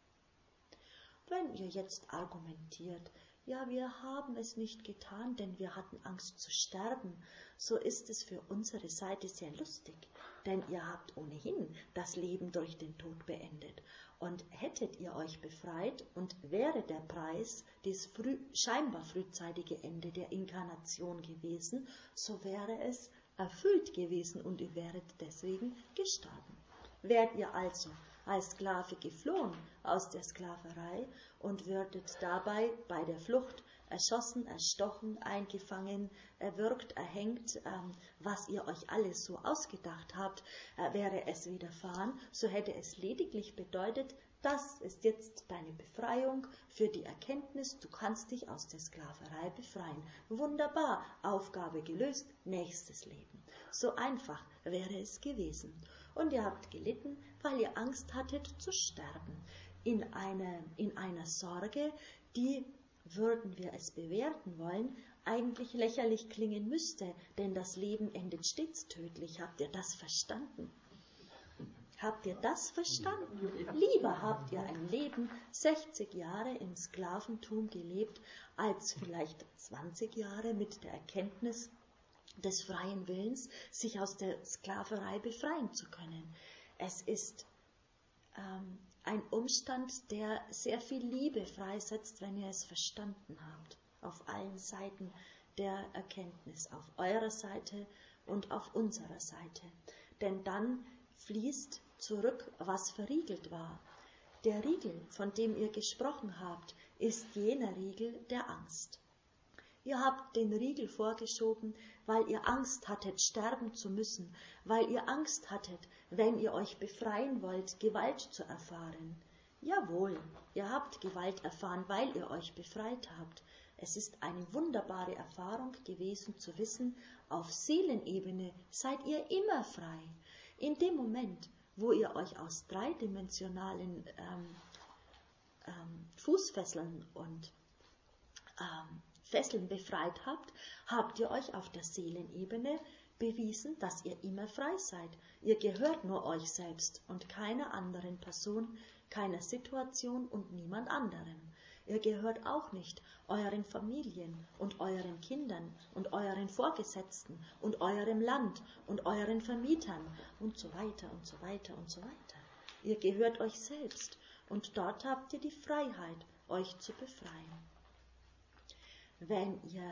Wenn ihr jetzt argumentiert, ja, wir haben es nicht getan, denn wir hatten Angst zu sterben, so ist es für unsere Seite sehr lustig, denn ihr habt ohnehin das Leben durch den Tod beendet. Und hättet ihr euch befreit und wäre der Preis das früh, scheinbar frühzeitige Ende der Inkarnation gewesen, so wäre es erfüllt gewesen und ihr wäret deswegen gestorben. Wärt ihr also als Sklave geflohen aus der Sklaverei und würdet dabei bei der Flucht erschossen, erstochen, eingefangen, erwürgt, erhängt, ähm, was ihr euch alles so ausgedacht habt, äh, wäre es widerfahren, so hätte es lediglich bedeutet, das ist jetzt deine Befreiung für die Erkenntnis, du kannst dich aus der Sklaverei befreien. Wunderbar, Aufgabe gelöst, nächstes Leben. So einfach wäre es gewesen. Und ihr habt gelitten, weil ihr Angst hattet zu sterben. In einer, in einer Sorge, die, würden wir es bewerten wollen, eigentlich lächerlich klingen müsste, denn das Leben endet stets tödlich. Habt ihr das verstanden? Habt ihr das verstanden? Lieber habt ihr ein Leben sechzig Jahre im Sklaventum gelebt, als vielleicht zwanzig Jahre mit der Erkenntnis des freien Willens, sich aus der Sklaverei befreien zu können. Es ist ähm, ein Umstand, der sehr viel Liebe freisetzt, wenn ihr es verstanden habt, auf allen Seiten der Erkenntnis, auf eurer Seite und auf unserer Seite. Denn dann fließt zurück, was verriegelt war. Der Riegel, von dem ihr gesprochen habt, ist jener Riegel der Angst. Ihr habt den Riegel vorgeschoben, weil ihr Angst hattet, sterben zu müssen, weil ihr Angst hattet, wenn ihr euch befreien wollt, Gewalt zu erfahren. Jawohl, ihr habt Gewalt erfahren, weil ihr euch befreit habt. Es ist eine wunderbare Erfahrung gewesen zu wissen, auf Seelenebene seid ihr immer frei. In dem Moment, wo ihr euch aus dreidimensionalen ähm, ähm, Fußfesseln und ähm, Fesseln befreit habt, habt ihr euch auf der Seelenebene bewiesen, dass ihr immer frei seid. Ihr gehört nur euch selbst und keiner anderen Person, keiner Situation und niemand anderem. Ihr gehört auch nicht euren Familien und euren Kindern und euren Vorgesetzten und eurem Land und euren Vermietern und so weiter und so weiter und so weiter. Ihr gehört euch selbst und dort habt ihr die Freiheit, euch zu befreien. Wenn ihr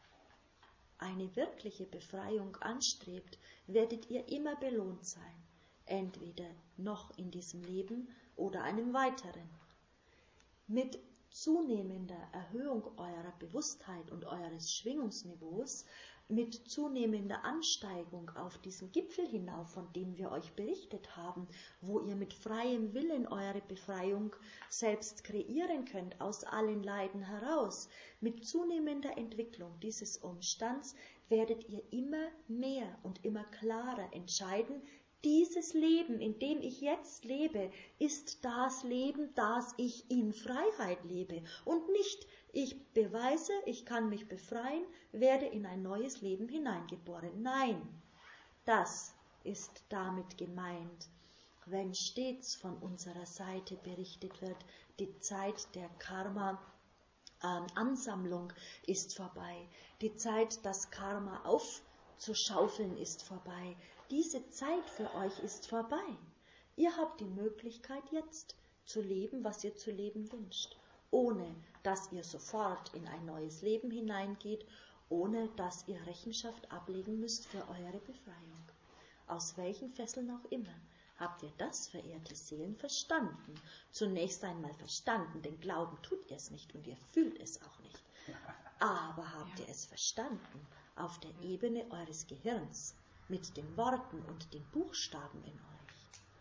eine wirkliche Befreiung anstrebt, werdet ihr immer belohnt sein, entweder noch in diesem Leben oder einem weiteren. Mit zunehmender Erhöhung eurer Bewusstheit und eures Schwingungsniveaus mit zunehmender Ansteigung auf diesen Gipfel hinauf, von dem wir euch berichtet haben, wo ihr mit freiem Willen eure Befreiung selbst kreieren könnt, aus allen Leiden heraus, mit zunehmender Entwicklung dieses Umstands werdet ihr immer mehr und immer klarer entscheiden, dieses Leben, in dem ich jetzt lebe, ist das Leben, das ich in Freiheit lebe und nicht ich beweise, ich kann mich befreien, werde in ein neues Leben hineingeboren. Nein, das ist damit gemeint, wenn stets von unserer Seite berichtet wird, die Zeit der Karma-Ansammlung ist vorbei, die Zeit, das Karma aufzuschaufeln, ist vorbei. Diese Zeit für euch ist vorbei. Ihr habt die Möglichkeit jetzt zu leben, was ihr zu leben wünscht, ohne dass ihr sofort in ein neues Leben hineingeht, ohne dass ihr Rechenschaft ablegen müsst für eure Befreiung. Aus welchen Fesseln auch immer. Habt ihr das, verehrte Seelen, verstanden? Zunächst einmal verstanden, denn Glauben tut ihr es nicht und ihr fühlt es auch nicht. Aber habt ihr es verstanden auf der Ebene eures Gehirns, mit den Worten und den Buchstaben in euch?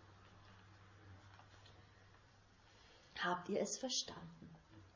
Habt ihr es verstanden?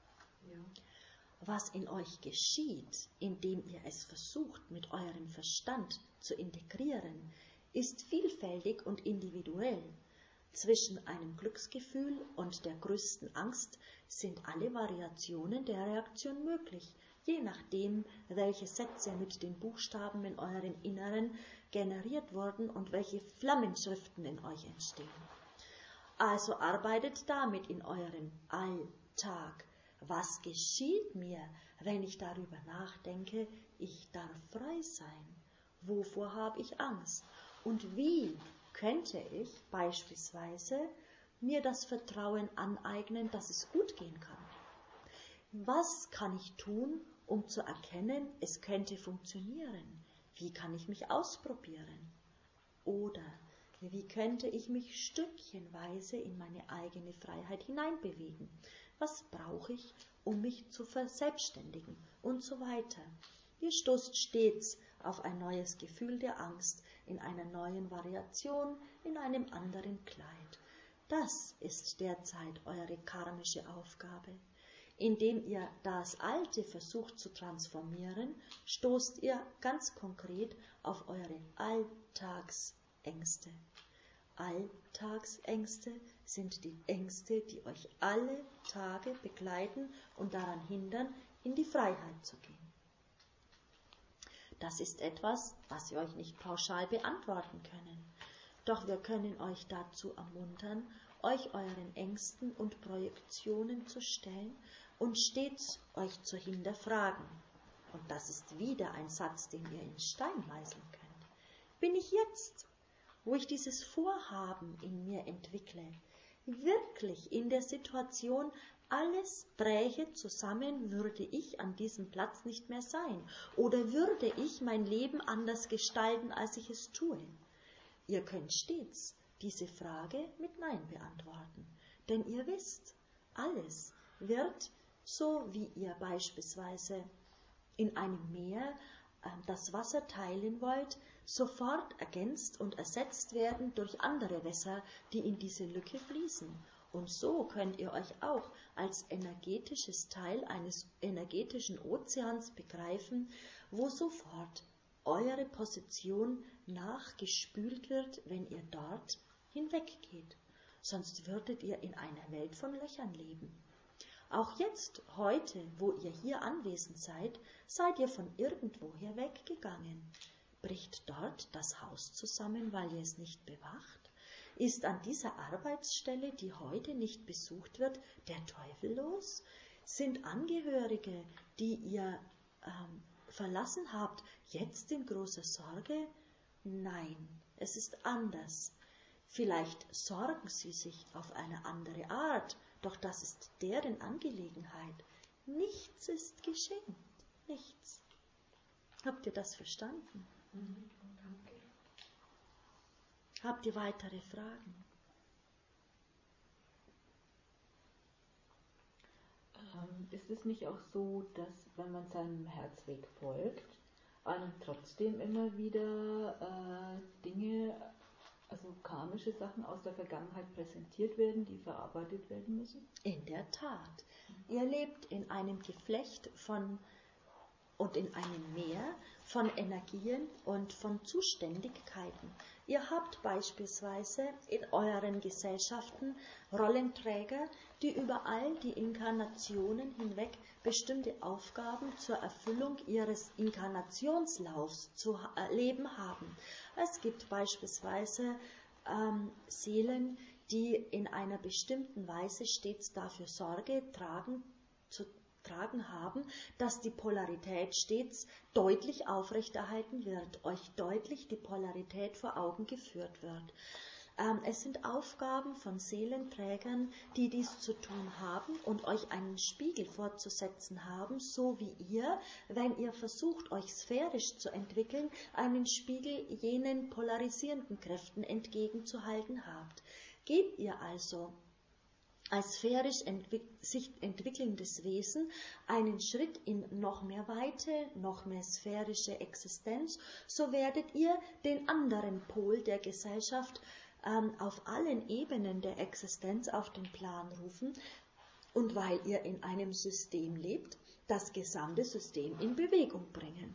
Was in euch geschieht, indem ihr es versucht, mit eurem Verstand zu integrieren, ist vielfältig und individuell. Zwischen einem Glücksgefühl und der größten Angst sind alle Variationen der Reaktion möglich, je nachdem, welche Sätze mit den Buchstaben in eurem Inneren generiert wurden und welche Flammenschriften in euch entstehen. Also arbeitet damit in eurem Alltag. Was geschieht mir, wenn ich darüber nachdenke, ich darf frei sein? Wovor habe ich Angst? Und wie könnte ich beispielsweise mir das Vertrauen aneignen, dass es gut gehen kann? Was kann ich tun, um zu erkennen, es könnte funktionieren? Wie kann ich mich ausprobieren? Oder wie könnte ich mich stückchenweise in meine eigene Freiheit hineinbewegen? Was brauche ich, um mich zu verselbstständigen? Und so weiter. Ihr stoßt stets auf ein neues Gefühl der Angst, in einer neuen Variation, in einem anderen Kleid. Das ist derzeit eure karmische Aufgabe. Indem ihr das Alte versucht zu transformieren, stoßt ihr ganz konkret auf eure Alltagsängste. Alltagsängste sind die Ängste, die euch alle Tage begleiten und daran hindern, in die Freiheit zu gehen. Das ist etwas, was wir euch nicht pauschal beantworten können. Doch wir können euch dazu ermuntern, euch euren Ängsten und Projektionen zu stellen und stets euch zu hinterfragen. Und das ist wieder ein Satz, den ihr in Stein meißeln könnt. Bin ich jetzt, wo ich dieses Vorhaben in mir entwickle, wirklich in der Situation, alles bräche zusammen, würde ich an diesem Platz nicht mehr sein? Oder würde ich mein Leben anders gestalten, als ich es tue? Ihr könnt stets diese Frage mit Nein beantworten. Denn ihr wisst, alles wird, so wie ihr beispielsweise in einem Meer äh, das Wasser teilen wollt, sofort ergänzt und ersetzt werden durch andere Wässer, die in diese Lücke fließen. Und so könnt ihr euch auch als energetisches Teil eines energetischen Ozeans begreifen, wo sofort eure Position nachgespült wird, wenn ihr dort hinweggeht. Sonst würdet ihr in einer Welt von Löchern leben. Auch jetzt, heute, wo ihr hier anwesend seid, seid ihr von irgendwoher weggegangen. Bricht dort das Haus zusammen, weil ihr es nicht bewacht? Ist an dieser Arbeitsstelle, die heute nicht besucht wird, der Teufel los? Sind Angehörige, die ihr ähm, verlassen habt, jetzt in großer Sorge? Nein, es ist anders. Vielleicht sorgen sie sich auf eine andere Art, doch das ist deren Angelegenheit. Nichts ist geschehen. Nichts. Habt ihr das verstanden? Mhm. Danke. Habt ihr weitere Fragen? Ähm, ist es nicht auch so, dass wenn man seinem Herzweg folgt, einem trotzdem immer wieder äh, Dinge, also karmische Sachen aus der Vergangenheit präsentiert werden, die verarbeitet werden müssen? In der Tat. Ihr lebt in einem Geflecht von und in einem Meer von Energien und von Zuständigkeiten. Ihr habt beispielsweise in euren Gesellschaften Rollenträger, die über all die Inkarnationen hinweg bestimmte Aufgaben zur Erfüllung ihres Inkarnationslaufs zu erleben haben. Es gibt beispielsweise ähm, Seelen, die in einer bestimmten Weise stets dafür Sorge tragen, zu tragen haben, dass die Polarität stets deutlich aufrechterhalten wird, euch deutlich die Polarität vor Augen geführt wird. Ähm, es sind Aufgaben von Seelenträgern, die dies zu tun haben und euch einen Spiegel vorzusetzen haben, so wie ihr, wenn ihr versucht, euch sphärisch zu entwickeln, einen Spiegel jenen polarisierenden Kräften entgegenzuhalten habt. Geht ihr also als sphärisch entwick- sich entwickelndes Wesen einen Schritt in noch mehr Weite, noch mehr sphärische Existenz, so werdet ihr den anderen Pol der Gesellschaft ähm, auf allen Ebenen der Existenz auf den Plan rufen und weil ihr in einem System lebt, das gesamte System in Bewegung bringen.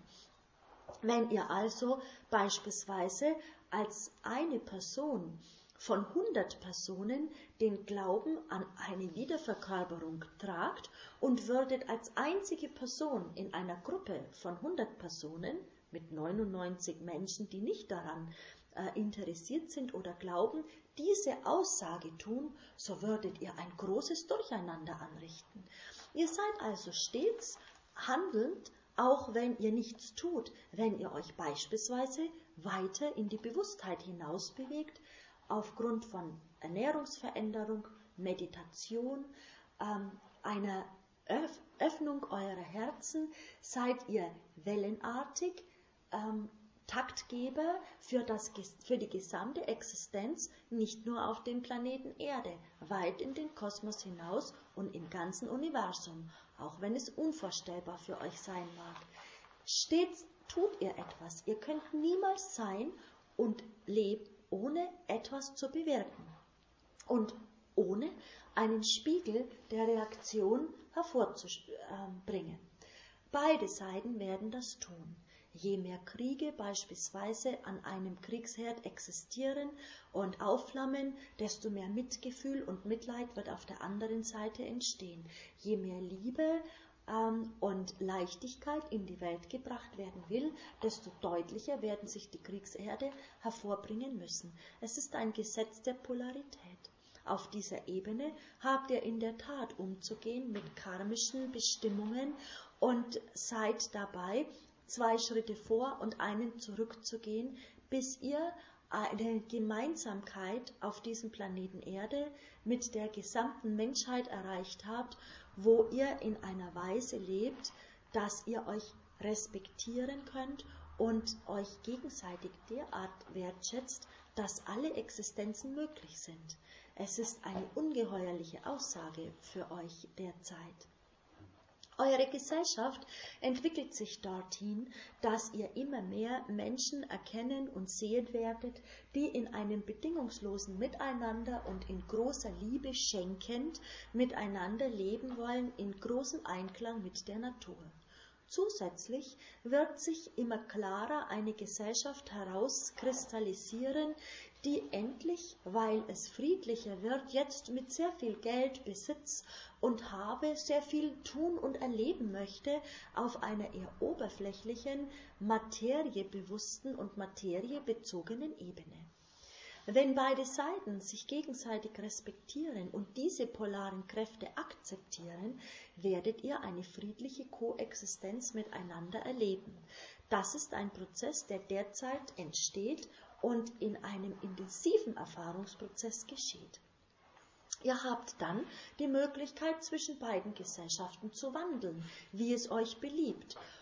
Wenn ihr also beispielsweise als eine Person von hundert Personen den Glauben an eine Wiederverkörperung tragt und würdet als einzige Person in einer Gruppe von hundert Personen mit neunundneunzig Menschen, die nicht daran äh, interessiert sind oder glauben, diese Aussage tun, so würdet ihr ein großes Durcheinander anrichten. Ihr seid also stets handelnd, auch wenn ihr nichts tut, wenn ihr euch beispielsweise weiter in die Bewusstheit hinaus bewegt, aufgrund von Ernährungsveränderung, Meditation, ähm, einer Öff- Öffnung eurer Herzen, seid ihr wellenartig ähm, Taktgeber für, das, für die gesamte Existenz, nicht nur auf dem Planeten Erde, weit in den Kosmos hinaus und im ganzen Universum, auch wenn es unvorstellbar für euch sein mag. Stets tut ihr etwas. Ihr könnt niemals sein und leben, ohne etwas zu bewirken und ohne einen Spiegel der Reaktion hervorzubringen. Beide Seiten werden das tun. Je mehr Kriege beispielsweise an einem Kriegsherd existieren und aufflammen, desto mehr Mitgefühl und Mitleid wird auf der anderen Seite entstehen. Je mehr Liebe ähm, und Leichtigkeit in die Welt gebracht werden will, desto deutlicher werden sich die Kriegsherde hervorbringen müssen. Es ist ein Gesetz der Polarität. Auf dieser Ebene habt ihr in der Tat umzugehen mit karmischen Bestimmungen und seid dabei, zwei Schritte vor und einen zurückzugehen, bis ihr eine Gemeinsamkeit auf diesem Planeten Erde mit der gesamten Menschheit erreicht habt, wo ihr in einer Weise lebt, dass ihr euch respektieren könnt und euch gegenseitig derart wertschätzt, dass alle Existenzen möglich sind. Es ist eine ungeheuerliche Aussage für euch derzeit. Eure Gesellschaft entwickelt sich dorthin, dass ihr immer mehr Menschen erkennen und sehen werdet, die in einem bedingungslosen Miteinander und in großer Liebe schenkend miteinander leben wollen, in großem Einklang mit der Natur. Zusätzlich wird sich immer klarer eine Gesellschaft herauskristallisieren, die endlich, weil es friedlicher wird, jetzt mit sehr viel Geld, Besitz und Habe sehr viel tun und erleben möchte, auf einer eher oberflächlichen, materiebewussten und materiebezogenen Ebene. Wenn beide Seiten sich gegenseitig respektieren und diese polaren Kräfte akzeptieren, werdet ihr eine friedliche Koexistenz miteinander erleben. Das ist ein Prozess, der derzeit entsteht und in einem intensiven Erfahrungsprozess geschieht. Ihr habt dann die Möglichkeit, zwischen beiden Gesellschaften zu wandeln, wie es euch beliebt.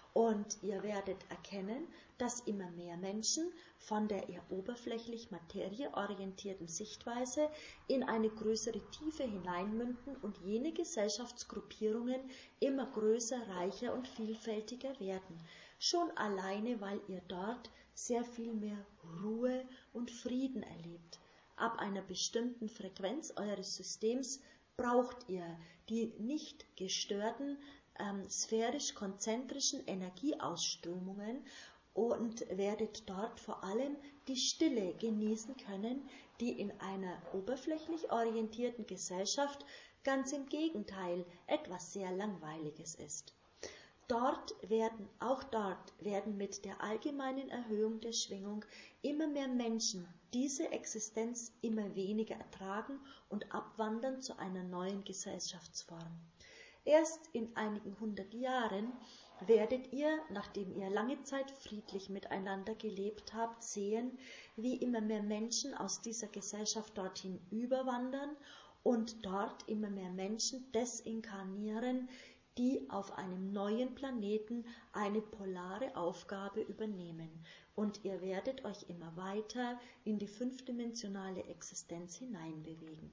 Und ihr werdet erkennen, dass immer mehr Menschen von der eher oberflächlich materieorientierten Sichtweise in eine größere Tiefe hineinmünden und jene Gesellschaftsgruppierungen immer größer, reicher und vielfältiger werden. Schon alleine, weil ihr dort sehr viel mehr Ruhe und Frieden erlebt. Ab einer bestimmten Frequenz eures Systems braucht ihr die nicht gestörten, ähm, sphärisch-konzentrischen Energieausströmungen und werdet dort vor allem die Stille genießen können, die in einer oberflächlich orientierten Gesellschaft ganz im Gegenteil etwas sehr Langweiliges ist. Dort werden, auch dort werden mit der allgemeinen Erhöhung der Schwingung immer mehr Menschen diese Existenz immer weniger ertragen und abwandern zu einer neuen Gesellschaftsform. Erst in einigen hundert Jahren werdet ihr, nachdem ihr lange Zeit friedlich miteinander gelebt habt, sehen, wie immer mehr Menschen aus dieser Gesellschaft dorthin überwandern und dort immer mehr Menschen desinkarnieren, die auf einem neuen Planeten eine polare Aufgabe übernehmen. Und ihr werdet euch immer weiter in die fünfdimensionale Existenz hineinbewegen.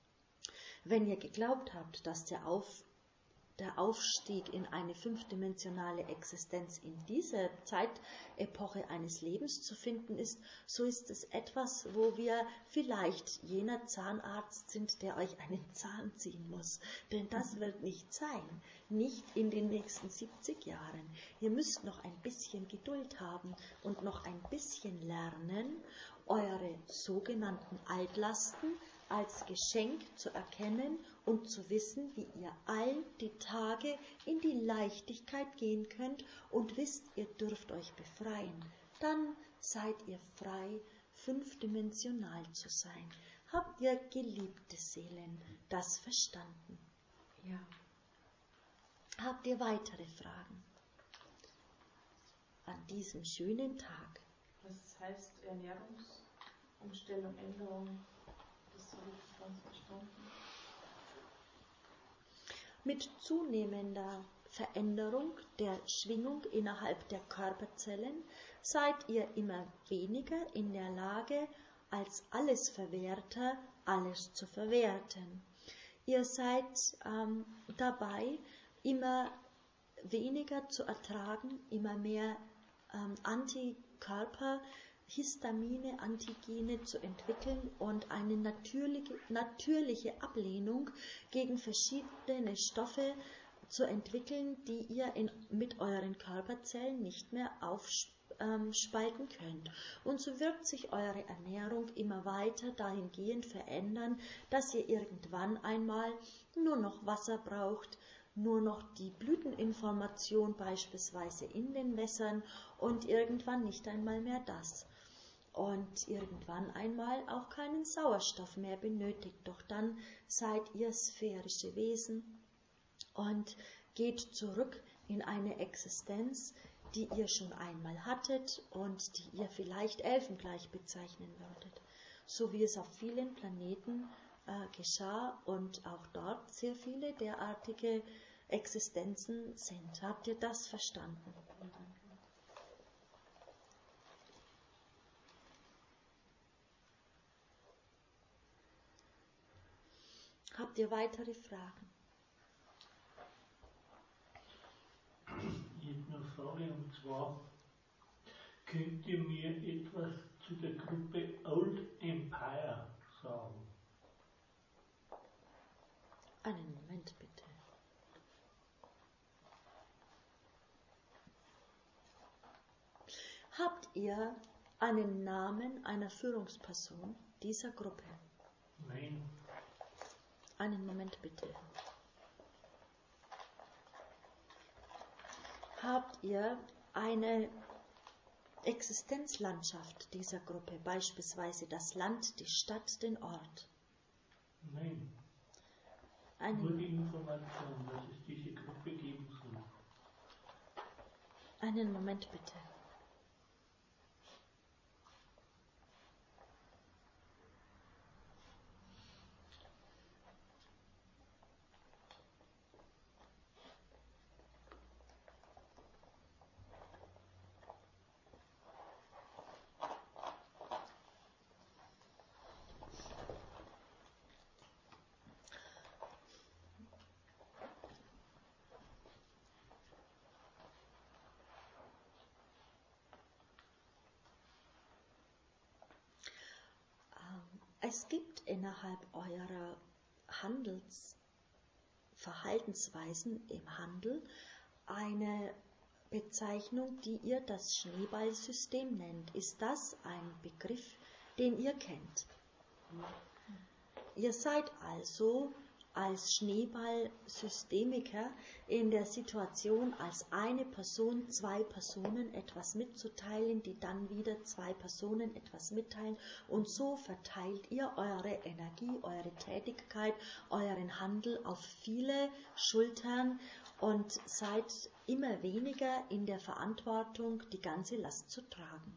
Wenn ihr geglaubt habt, dass der, Auf, der Aufstieg in eine fünfdimensionale Existenz in dieser Zeitepoche eines Lebens zu finden ist, so ist es etwas, wo wir vielleicht jener Zahnarzt sind, der euch einen Zahn ziehen muss. Denn das wird nicht sein, nicht in den nächsten siebzig Jahren. Ihr müsst noch ein bisschen Geduld haben und noch ein bisschen lernen, eure sogenannten Altlasten als Geschenk zu erkennen und zu wissen, wie ihr all die Tage in die Leichtigkeit gehen könnt und wisst, ihr dürft euch befreien. Dann seid ihr frei, fünfdimensional zu sein. Habt ihr, geliebte Seelen, das verstanden? Ja. Habt ihr weitere Fragen an diesem schönen Tag? Was heißt Ernährungsumstellung, Änderung? Das habe ich ganz verstanden. Mit zunehmender Veränderung der Schwingung innerhalb der Körperzellen seid ihr immer weniger in der Lage, als Allesverwerter alles zu verwerten. Ihr seid ähm, dabei, immer weniger zu ertragen, immer mehr ähm, Antikörper, Histamine, Antigene zu entwickeln und eine natürliche, natürliche Ablehnung gegen verschiedene Stoffe zu entwickeln, die ihr in, mit euren Körperzellen nicht mehr aufspalten könnt. Und so wird sich eure Ernährung immer weiter dahingehend verändern, dass ihr irgendwann einmal nur noch Wasser braucht, nur noch die Blüteninformation beispielsweise in den Wässern und irgendwann nicht einmal mehr das. Und irgendwann einmal auch keinen Sauerstoff mehr benötigt. Doch dann seid ihr sphärische Wesen und geht zurück in eine Existenz, die ihr schon einmal hattet und die ihr vielleicht elfengleich bezeichnen würdet. So wie es auf vielen Planeten äh, geschah und auch dort sehr viele derartige Existenzen sind. Habt ihr das verstanden? Habt ihr weitere Fragen? Ich hätte eine Frage, und zwar, könnt ihr mir etwas zu der Gruppe Old Empire sagen? Einen Moment bitte. Habt ihr einen Namen einer Führungsperson dieser Gruppe? Nein. Einen Moment bitte. Habt ihr eine Existenzlandschaft dieser Gruppe, beispielsweise das Land, die Stadt, den Ort? Nein. Einen, Nur die Information, dass es diese Gruppe geben soll. einen Moment bitte. Es gibt innerhalb eurer Handelsverhaltensweisen im Handel eine Bezeichnung, die ihr das Schneeballsystem nennt. Ist das ein Begriff, den ihr kennt? Ihr seid also als Schneeballsystemiker in der Situation, als eine Person zwei Personen etwas mitzuteilen, die dann wieder zwei Personen etwas mitteilen, und so verteilt ihr eure Energie, eure Tätigkeit, euren Handel auf viele Schultern und seid immer weniger in der Verantwortung, die ganze Last zu tragen.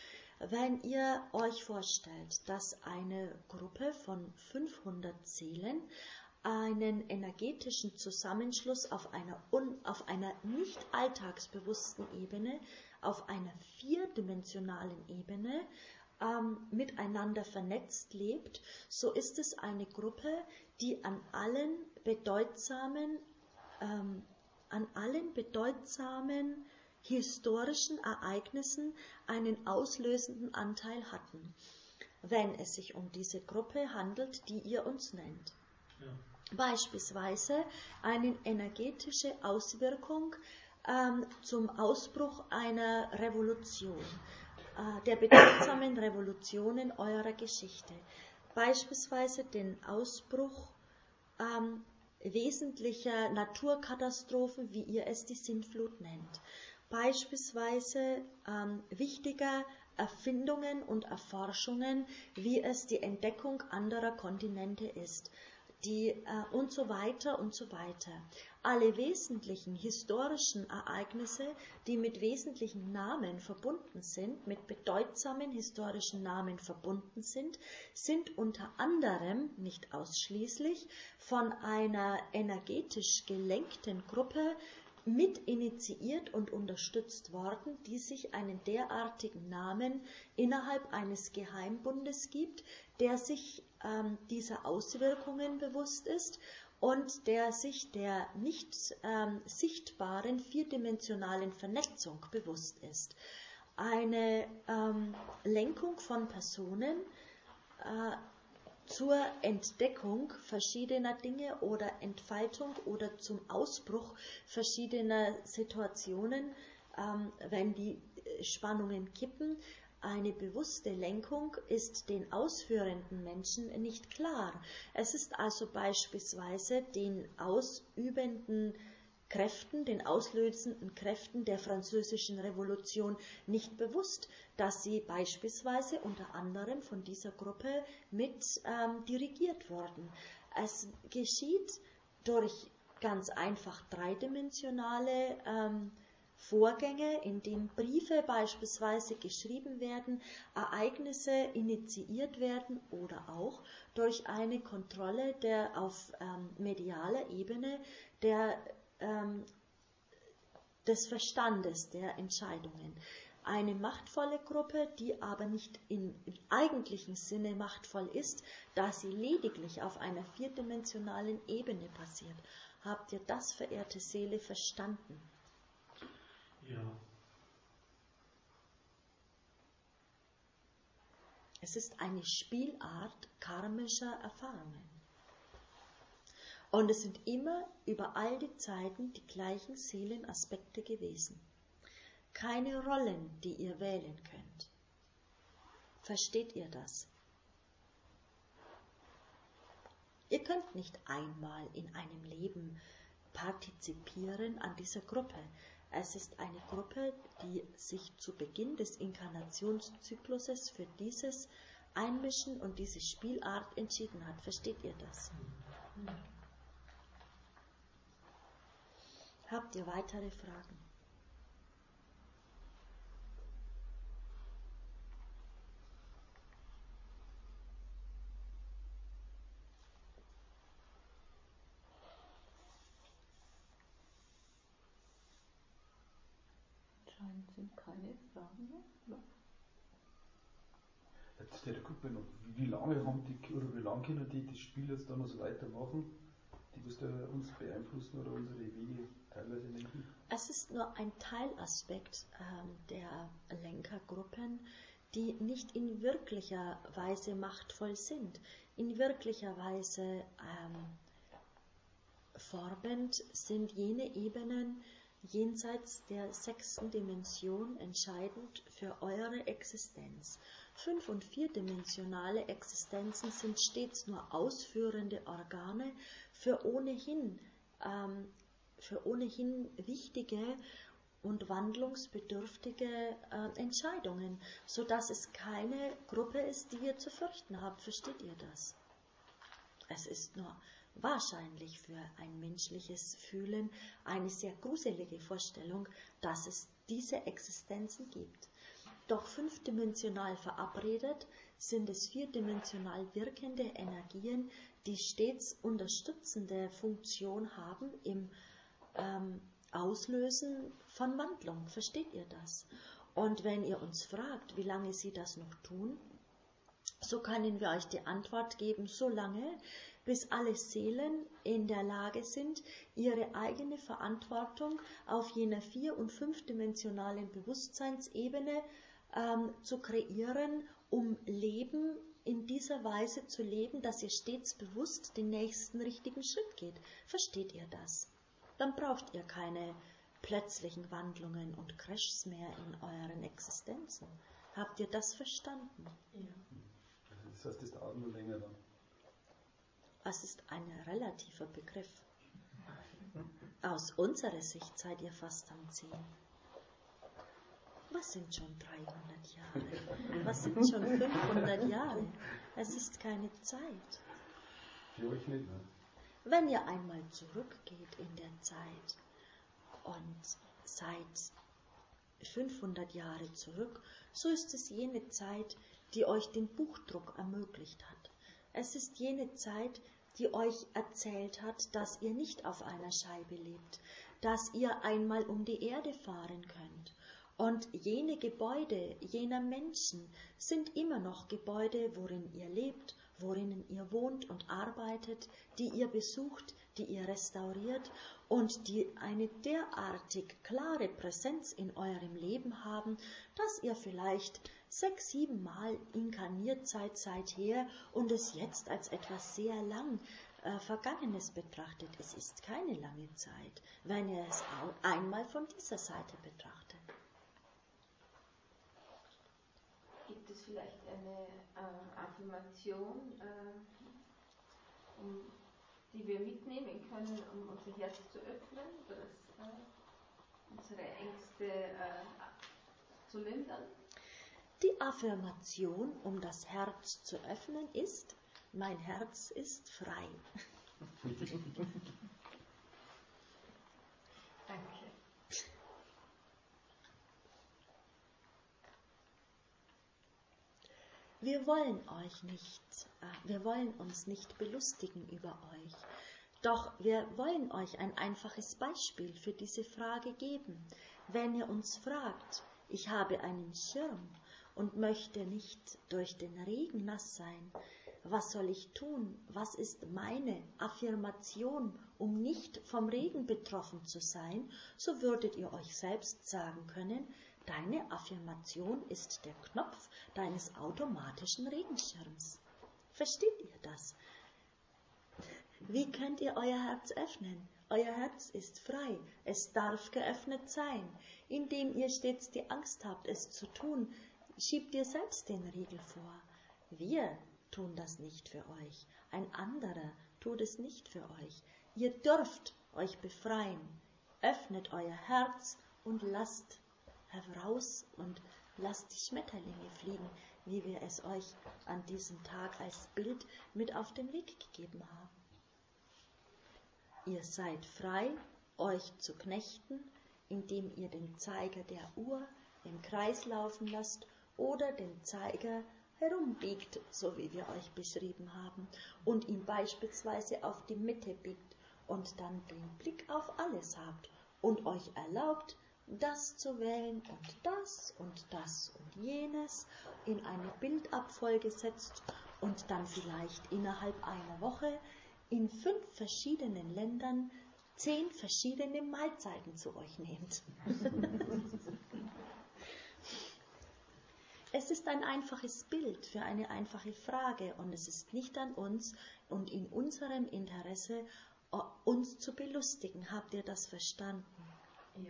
Wenn ihr euch vorstellt, dass eine Gruppe von fünfhundert Seelen einen energetischen Zusammenschluss auf einer, un, auf einer nicht alltagsbewussten Ebene, auf einer vierdimensionalen Ebene ähm, miteinander vernetzt lebt, so ist es eine Gruppe, die an allen bedeutsamen, ähm, an allen bedeutsamen historischen Ereignissen einen auslösenden Anteil hatten, wenn es sich um diese Gruppe handelt, die ihr uns nennt. Ja. Beispielsweise eine energetische Auswirkung ähm, zum Ausbruch einer Revolution, äh, der bedeutsamen Revolutionen eurer Geschichte. Beispielsweise den Ausbruch ähm, wesentlicher Naturkatastrophen, wie ihr es die Sintflut nennt. Beispielsweise ähm, wichtiger Erfindungen und Erforschungen, wie es die Entdeckung anderer Kontinente ist. Die, äh, und so weiter und so weiter. Alle wesentlichen historischen Ereignisse, die mit wesentlichen Namen verbunden sind, mit bedeutsamen historischen Namen verbunden sind, sind unter anderem, nicht ausschließlich, von einer energetisch gelenkten Gruppe mit initiiert und unterstützt worden, die sich einen derartigen Namen innerhalb eines Geheimbundes gibt, der sich ähm, dieser Auswirkungen bewusst ist und der sich der nicht ähm, sichtbaren vierdimensionalen Vernetzung bewusst ist. Eine ähm, Lenkung von Personen äh, zur Entdeckung verschiedener Dinge oder Entfaltung oder zum Ausbruch verschiedener Situationen, ähm, wenn die Spannungen kippen. Eine bewusste Lenkung ist den ausführenden Menschen nicht klar. Es ist also beispielsweise den ausübenden Kräften, den auslösenden Kräften der Französischen Revolution nicht bewusst, dass sie beispielsweise unter anderem von dieser Gruppe mit ähm, dirigiert wurden. Es geschieht durch ganz einfach dreidimensionale ähm, Vorgänge, in denen Briefe beispielsweise geschrieben werden, Ereignisse initiiert werden oder auch durch eine Kontrolle der auf ähm, medialer Ebene der ähm, des Verstandes, der Entscheidungen. Eine machtvolle Gruppe, die aber nicht im eigentlichen Sinne machtvoll ist, da sie lediglich auf einer vierdimensionalen Ebene passiert. Habt ihr das, verehrte Seele, verstanden? Ja. Es ist eine Spielart karmischer Erfahrungen. Und es sind immer über all die Zeiten die gleichen Seelenaspekte gewesen. Keine Rollen, die ihr wählen könnt. Versteht ihr das? Ihr könnt nicht einmal in einem Leben partizipieren an dieser Gruppe. Es ist eine Gruppe, die sich zu Beginn des Inkarnationszykluses für dieses Einmischen und diese Spielart entschieden hat. Versteht ihr das? Hm. Habt ihr weitere Fragen? Anscheinend sind keine Fragen mehr. Jetzt der Gruppe noch, wie lange haben die, oder wie lange können die das Spiel jetzt da noch so weitermachen, die was da uns beeinflussen oder unsere Wege teilweise lenken? Es ist nur ein Teilaspekt ähm, der Lenkergruppen, die nicht in wirklicher Weise machtvoll sind, in wirklicher Weise ähm, formend sind jene Ebenen jenseits der sechsten Dimension entscheidend für eure Existenz. Fünf- und vierdimensionale Existenzen sind stets nur ausführende Organe für ohnehin, ähm, für ohnehin wichtige und wandlungsbedürftige äh, Entscheidungen, sodass es keine Gruppe ist, die ihr zu fürchten habt. Versteht ihr das? Es ist nur wahrscheinlich für ein menschliches Fühlen eine sehr gruselige Vorstellung, dass es diese Existenzen gibt. Doch fünfdimensional verabredet sind es vierdimensional wirkende Energien, die stets unterstützende Funktion haben im ähm, Auslösen von Wandlung. Versteht ihr das? Und wenn ihr uns fragt, wie lange sie das noch tun, so können wir euch die Antwort geben, so lange, bis alle Seelen in der Lage sind, ihre eigene Verantwortung auf jener vier- und fünfdimensionalen Bewusstseinsebene ähm, zu kreieren, um Leben in dieser Weise zu leben, dass ihr stets bewusst den nächsten richtigen Schritt geht. Versteht ihr das? Dann braucht ihr keine plötzlichen Wandlungen und Crashs mehr in euren Existenzen. Habt ihr das verstanden? Ja. Das heißt, das dauert nur länger dann. Es ist ein relativer Begriff. Aus unserer Sicht seid ihr fast am Ziel. Was sind schon dreihundert Jahre? Was sind schon fünfhundert Jahre? Es ist keine Zeit. Für euch nicht, ne? Wenn ihr einmal zurückgeht in der Zeit und seid fünfhundert Jahre zurück, so ist es jene Zeit, die euch den Buchdruck ermöglicht hat. Es ist jene Zeit, die euch erzählt hat, dass ihr nicht auf einer Scheibe lebt, dass ihr einmal um die Erde fahren könnt. Und jene Gebäude jener Menschen sind immer noch Gebäude, worin ihr lebt, worin ihr wohnt und arbeitet, die ihr besucht, die ihr restauriert und die eine derartig klare Präsenz in eurem Leben haben, dass ihr vielleicht sechs, sieben Mal inkarniert seid seither und es jetzt als etwas sehr lang äh, Vergangenes betrachtet. Es ist keine lange Zeit, wenn ihr es auch einmal von dieser Seite betrachtet. Gibt es vielleicht eine äh, Affirmation, äh, um, die wir mitnehmen können, um unser Herz zu öffnen, das, äh, unsere Ängste äh, zu lindern? Die Affirmation, um das Herz zu öffnen, ist: Mein Herz ist frei. Danke. Wir wollen euch nicht, äh, wir wollen uns nicht belustigen über euch, doch wir wollen euch ein einfaches Beispiel für diese Frage geben. Wenn ihr uns fragt, ich habe einen Schirm und möchte nicht durch den Regen nass sein, was soll ich tun? Was ist meine Affirmation, um nicht vom Regen betroffen zu sein? So würdet ihr euch selbst sagen können, deine Affirmation ist der Knopf deines automatischen Regenschirms. Versteht ihr das? Wie könnt ihr euer Herz öffnen? Euer Herz ist frei. Es darf geöffnet sein. Indem ihr stets die Angst habt, es zu tun, schiebt ihr selbst den Riegel vor. Wir tun das nicht für euch. Ein anderer tut es nicht für euch. Ihr dürft euch befreien. Öffnet euer Herz und lasst heraus und lasst die Schmetterlinge fliegen, wie wir es euch an diesem Tag als Bild mit auf den Weg gegeben haben. Ihr seid frei, euch zu knechten, indem ihr den Zeiger der Uhr im Kreis laufen lasst oder den Zeiger herumbiegt, so wie wir euch beschrieben haben, und ihn beispielsweise auf die Mitte biegt und dann den Blick auf alles habt und euch erlaubt, das zu wählen und das und das und jenes in eine Bildabfolge setzt und dann vielleicht innerhalb einer Woche in fünf verschiedenen Ländern zehn verschiedene Mahlzeiten zu euch nehmt. Es ist ein einfaches Bild für eine einfache Frage und es ist nicht an uns und in unserem Interesse, uns zu belustigen. Habt ihr das verstanden? Ja.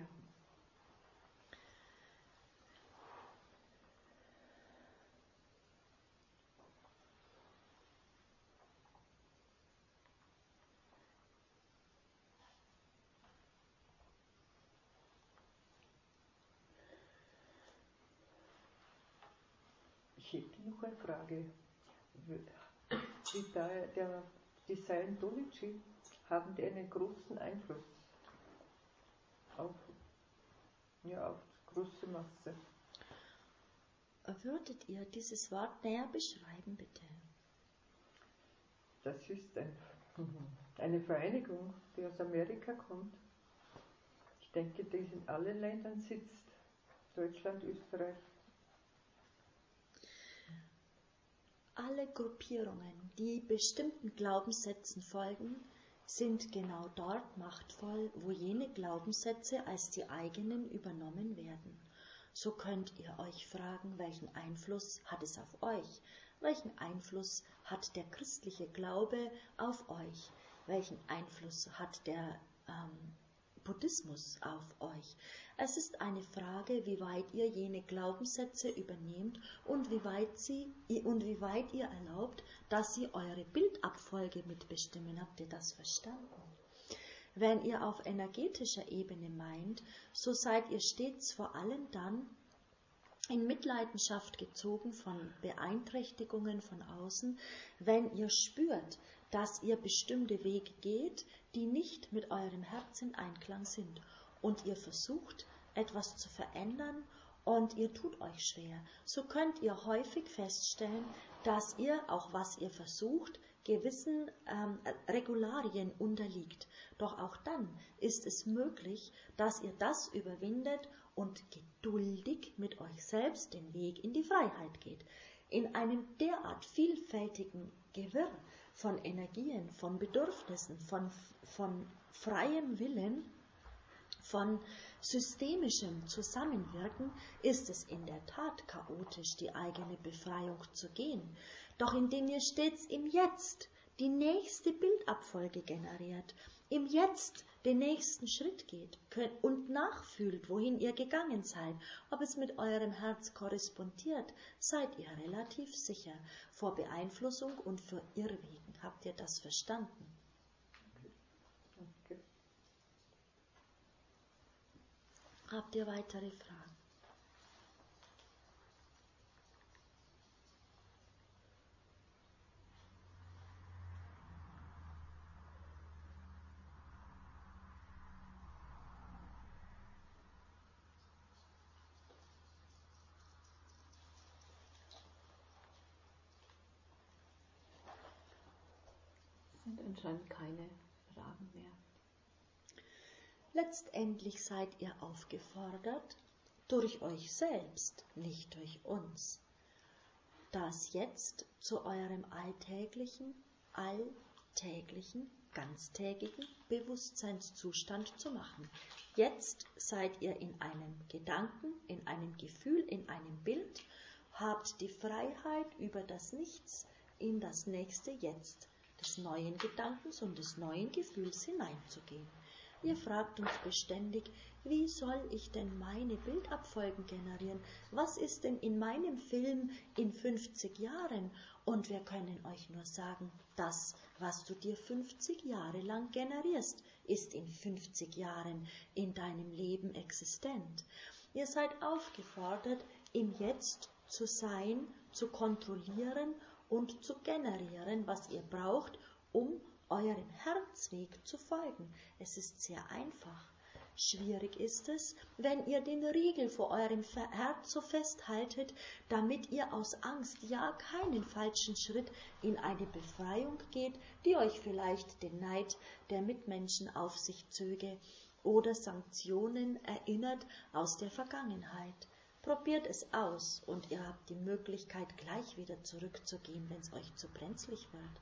Ich hätte noch eine Frage. Die, der, die Scientology, haben die einen großen Einfluss auf, ja, auf die große Masse? Würdet ihr dieses Wort näher beschreiben, bitte? Das ist ein, eine Vereinigung, die aus Amerika kommt. Ich denke, die in allen Ländern sitzt. Deutschland, Österreich. Alle Gruppierungen, die bestimmten Glaubenssätzen folgen, sind genau dort machtvoll, wo jene Glaubenssätze als die eigenen übernommen werden. So könnt ihr euch fragen, welchen Einfluss hat es auf euch? Welchen Einfluss hat der christliche Glaube auf euch? Welchen Einfluss hat der ähm, Buddhismus auf euch? Es ist eine Frage, wie weit ihr jene Glaubenssätze übernehmt und wie weit, sie, und wie weit ihr erlaubt, dass sie eure Bildabfolge mitbestimmen. Habt ihr das verstanden? Wenn ihr auf energetischer Ebene meint, so seid ihr stets vor allem dann in Mitleidenschaft gezogen von Beeinträchtigungen von außen, wenn ihr spürt, dass ihr bestimmte Wege geht, die nicht mit eurem Herz in Einklang sind. Und ihr versucht, etwas zu verändern und ihr tut euch schwer. So könnt ihr häufig feststellen, dass ihr, auch was ihr versucht, gewissen ähm, Regularien unterliegt. Doch auch dann ist es möglich, dass ihr das überwindet und geduldig mit euch selbst den Weg in die Freiheit geht. In einem derart vielfältigen Gewirr von Energien, von Bedürfnissen, von, von freiem Willen, von systemischem Zusammenwirken ist es in der Tat chaotisch, die eigene Befreiung zu gehen. Doch indem ihr stets im Jetzt die nächste Bildabfolge generiert, im Jetzt den nächsten Schritt geht und nachfühlt, wohin ihr gegangen seid, ob es mit eurem Herz korrespondiert, seid ihr relativ sicher vor Beeinflussung und vor Irrwegen. Habt ihr das verstanden? Okay. Habt ihr weitere Fragen? Sind anscheinend keine Fragen mehr. Letztendlich seid ihr aufgefordert, durch euch selbst, nicht durch uns, das jetzt zu eurem alltäglichen, alltäglichen, ganztägigen Bewusstseinszustand zu machen. Jetzt seid ihr in einem Gedanken, in einem Gefühl, in einem Bild, habt die Freiheit, über das Nichts in das nächste Jetzt des neuen Gedankens und des neuen Gefühls hineinzugehen. Ihr fragt uns beständig, wie soll ich denn meine Bildabfolgen generieren? Was ist denn in meinem Film in fünfzig Jahren? Und wir können euch nur sagen, das, was du dir fünfzig Jahre lang generierst, ist in fünfzig Jahren in deinem Leben existent. Ihr seid aufgefordert, im Jetzt zu sein, zu kontrollieren und zu generieren, was ihr braucht, um eurem Herzweg zu folgen. Es ist sehr einfach. Schwierig ist es, wenn ihr den Riegel vor eurem Herz so festhaltet, damit ihr aus Angst ja keinen falschen Schritt in eine Befreiung geht, die euch vielleicht den Neid der Mitmenschen auf sich zöge oder Sanktionen erinnert aus der Vergangenheit. Probiert es aus und ihr habt die Möglichkeit, gleich wieder zurückzugehen, wenn es euch zu brenzlig wird.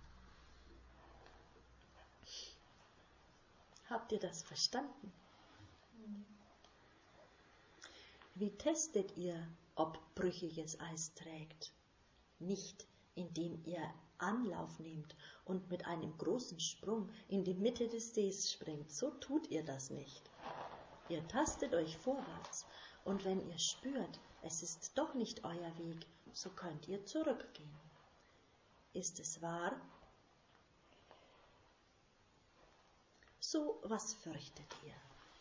Habt ihr das verstanden? Wie testet ihr, ob brüchiges Eis trägt? Nicht, indem ihr Anlauf nehmt und mit einem großen Sprung in die Mitte des Sees springt. So tut ihr das nicht. Ihr tastet euch vorwärts, und wenn ihr spürt, es ist doch nicht euer Weg, so könnt ihr zurückgehen. Ist es wahr? So, was fürchtet ihr?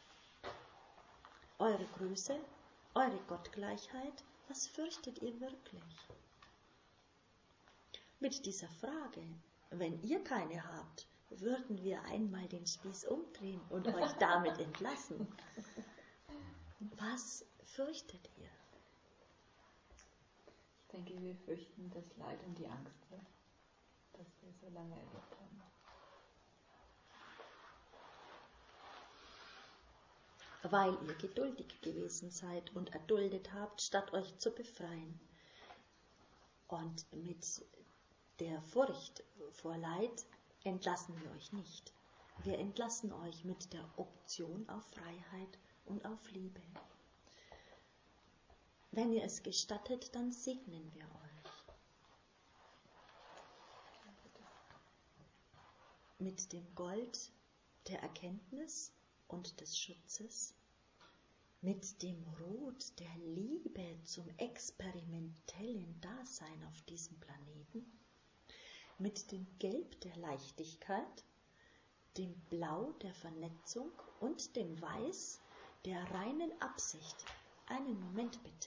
Eure Größe, eure Gottgleichheit, was fürchtet ihr wirklich? Mit dieser Frage, wenn ihr keine habt, würden wir einmal den Spieß umdrehen und euch damit entlassen. Was fürchtet ihr? Ich denke, wir fürchten das Leid und die Angst, das wir so lange erlebt haben. Weil ihr geduldig gewesen seid und erduldet habt, statt euch zu befreien. Und mit der Furcht vor Leid entlassen wir euch nicht. Wir entlassen euch mit der Option auf Freiheit und auf Liebe. Wenn ihr es gestattet, dann segnen wir euch. Mit dem Gold der Erkenntnis und des Schutzes, mit dem Rot der Liebe zum experimentellen Dasein auf diesem Planeten, mit dem Gelb der Leichtigkeit, dem Blau der Vernetzung und dem Weiß der reinen Absicht. Einen Moment bitte.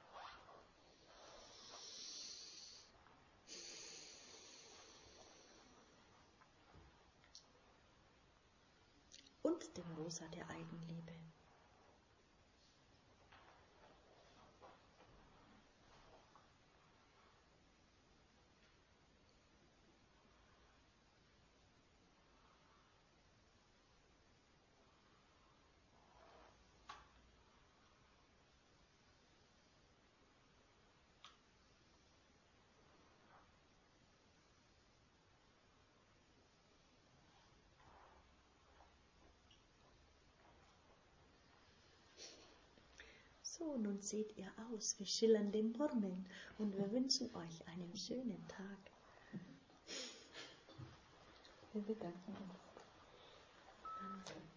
Und dem Rosa der Eigenliebe. So, nun seht ihr aus wie schillernde Murmeln und wir wünschen euch einen schönen Tag. Wir bedanken uns. Danke.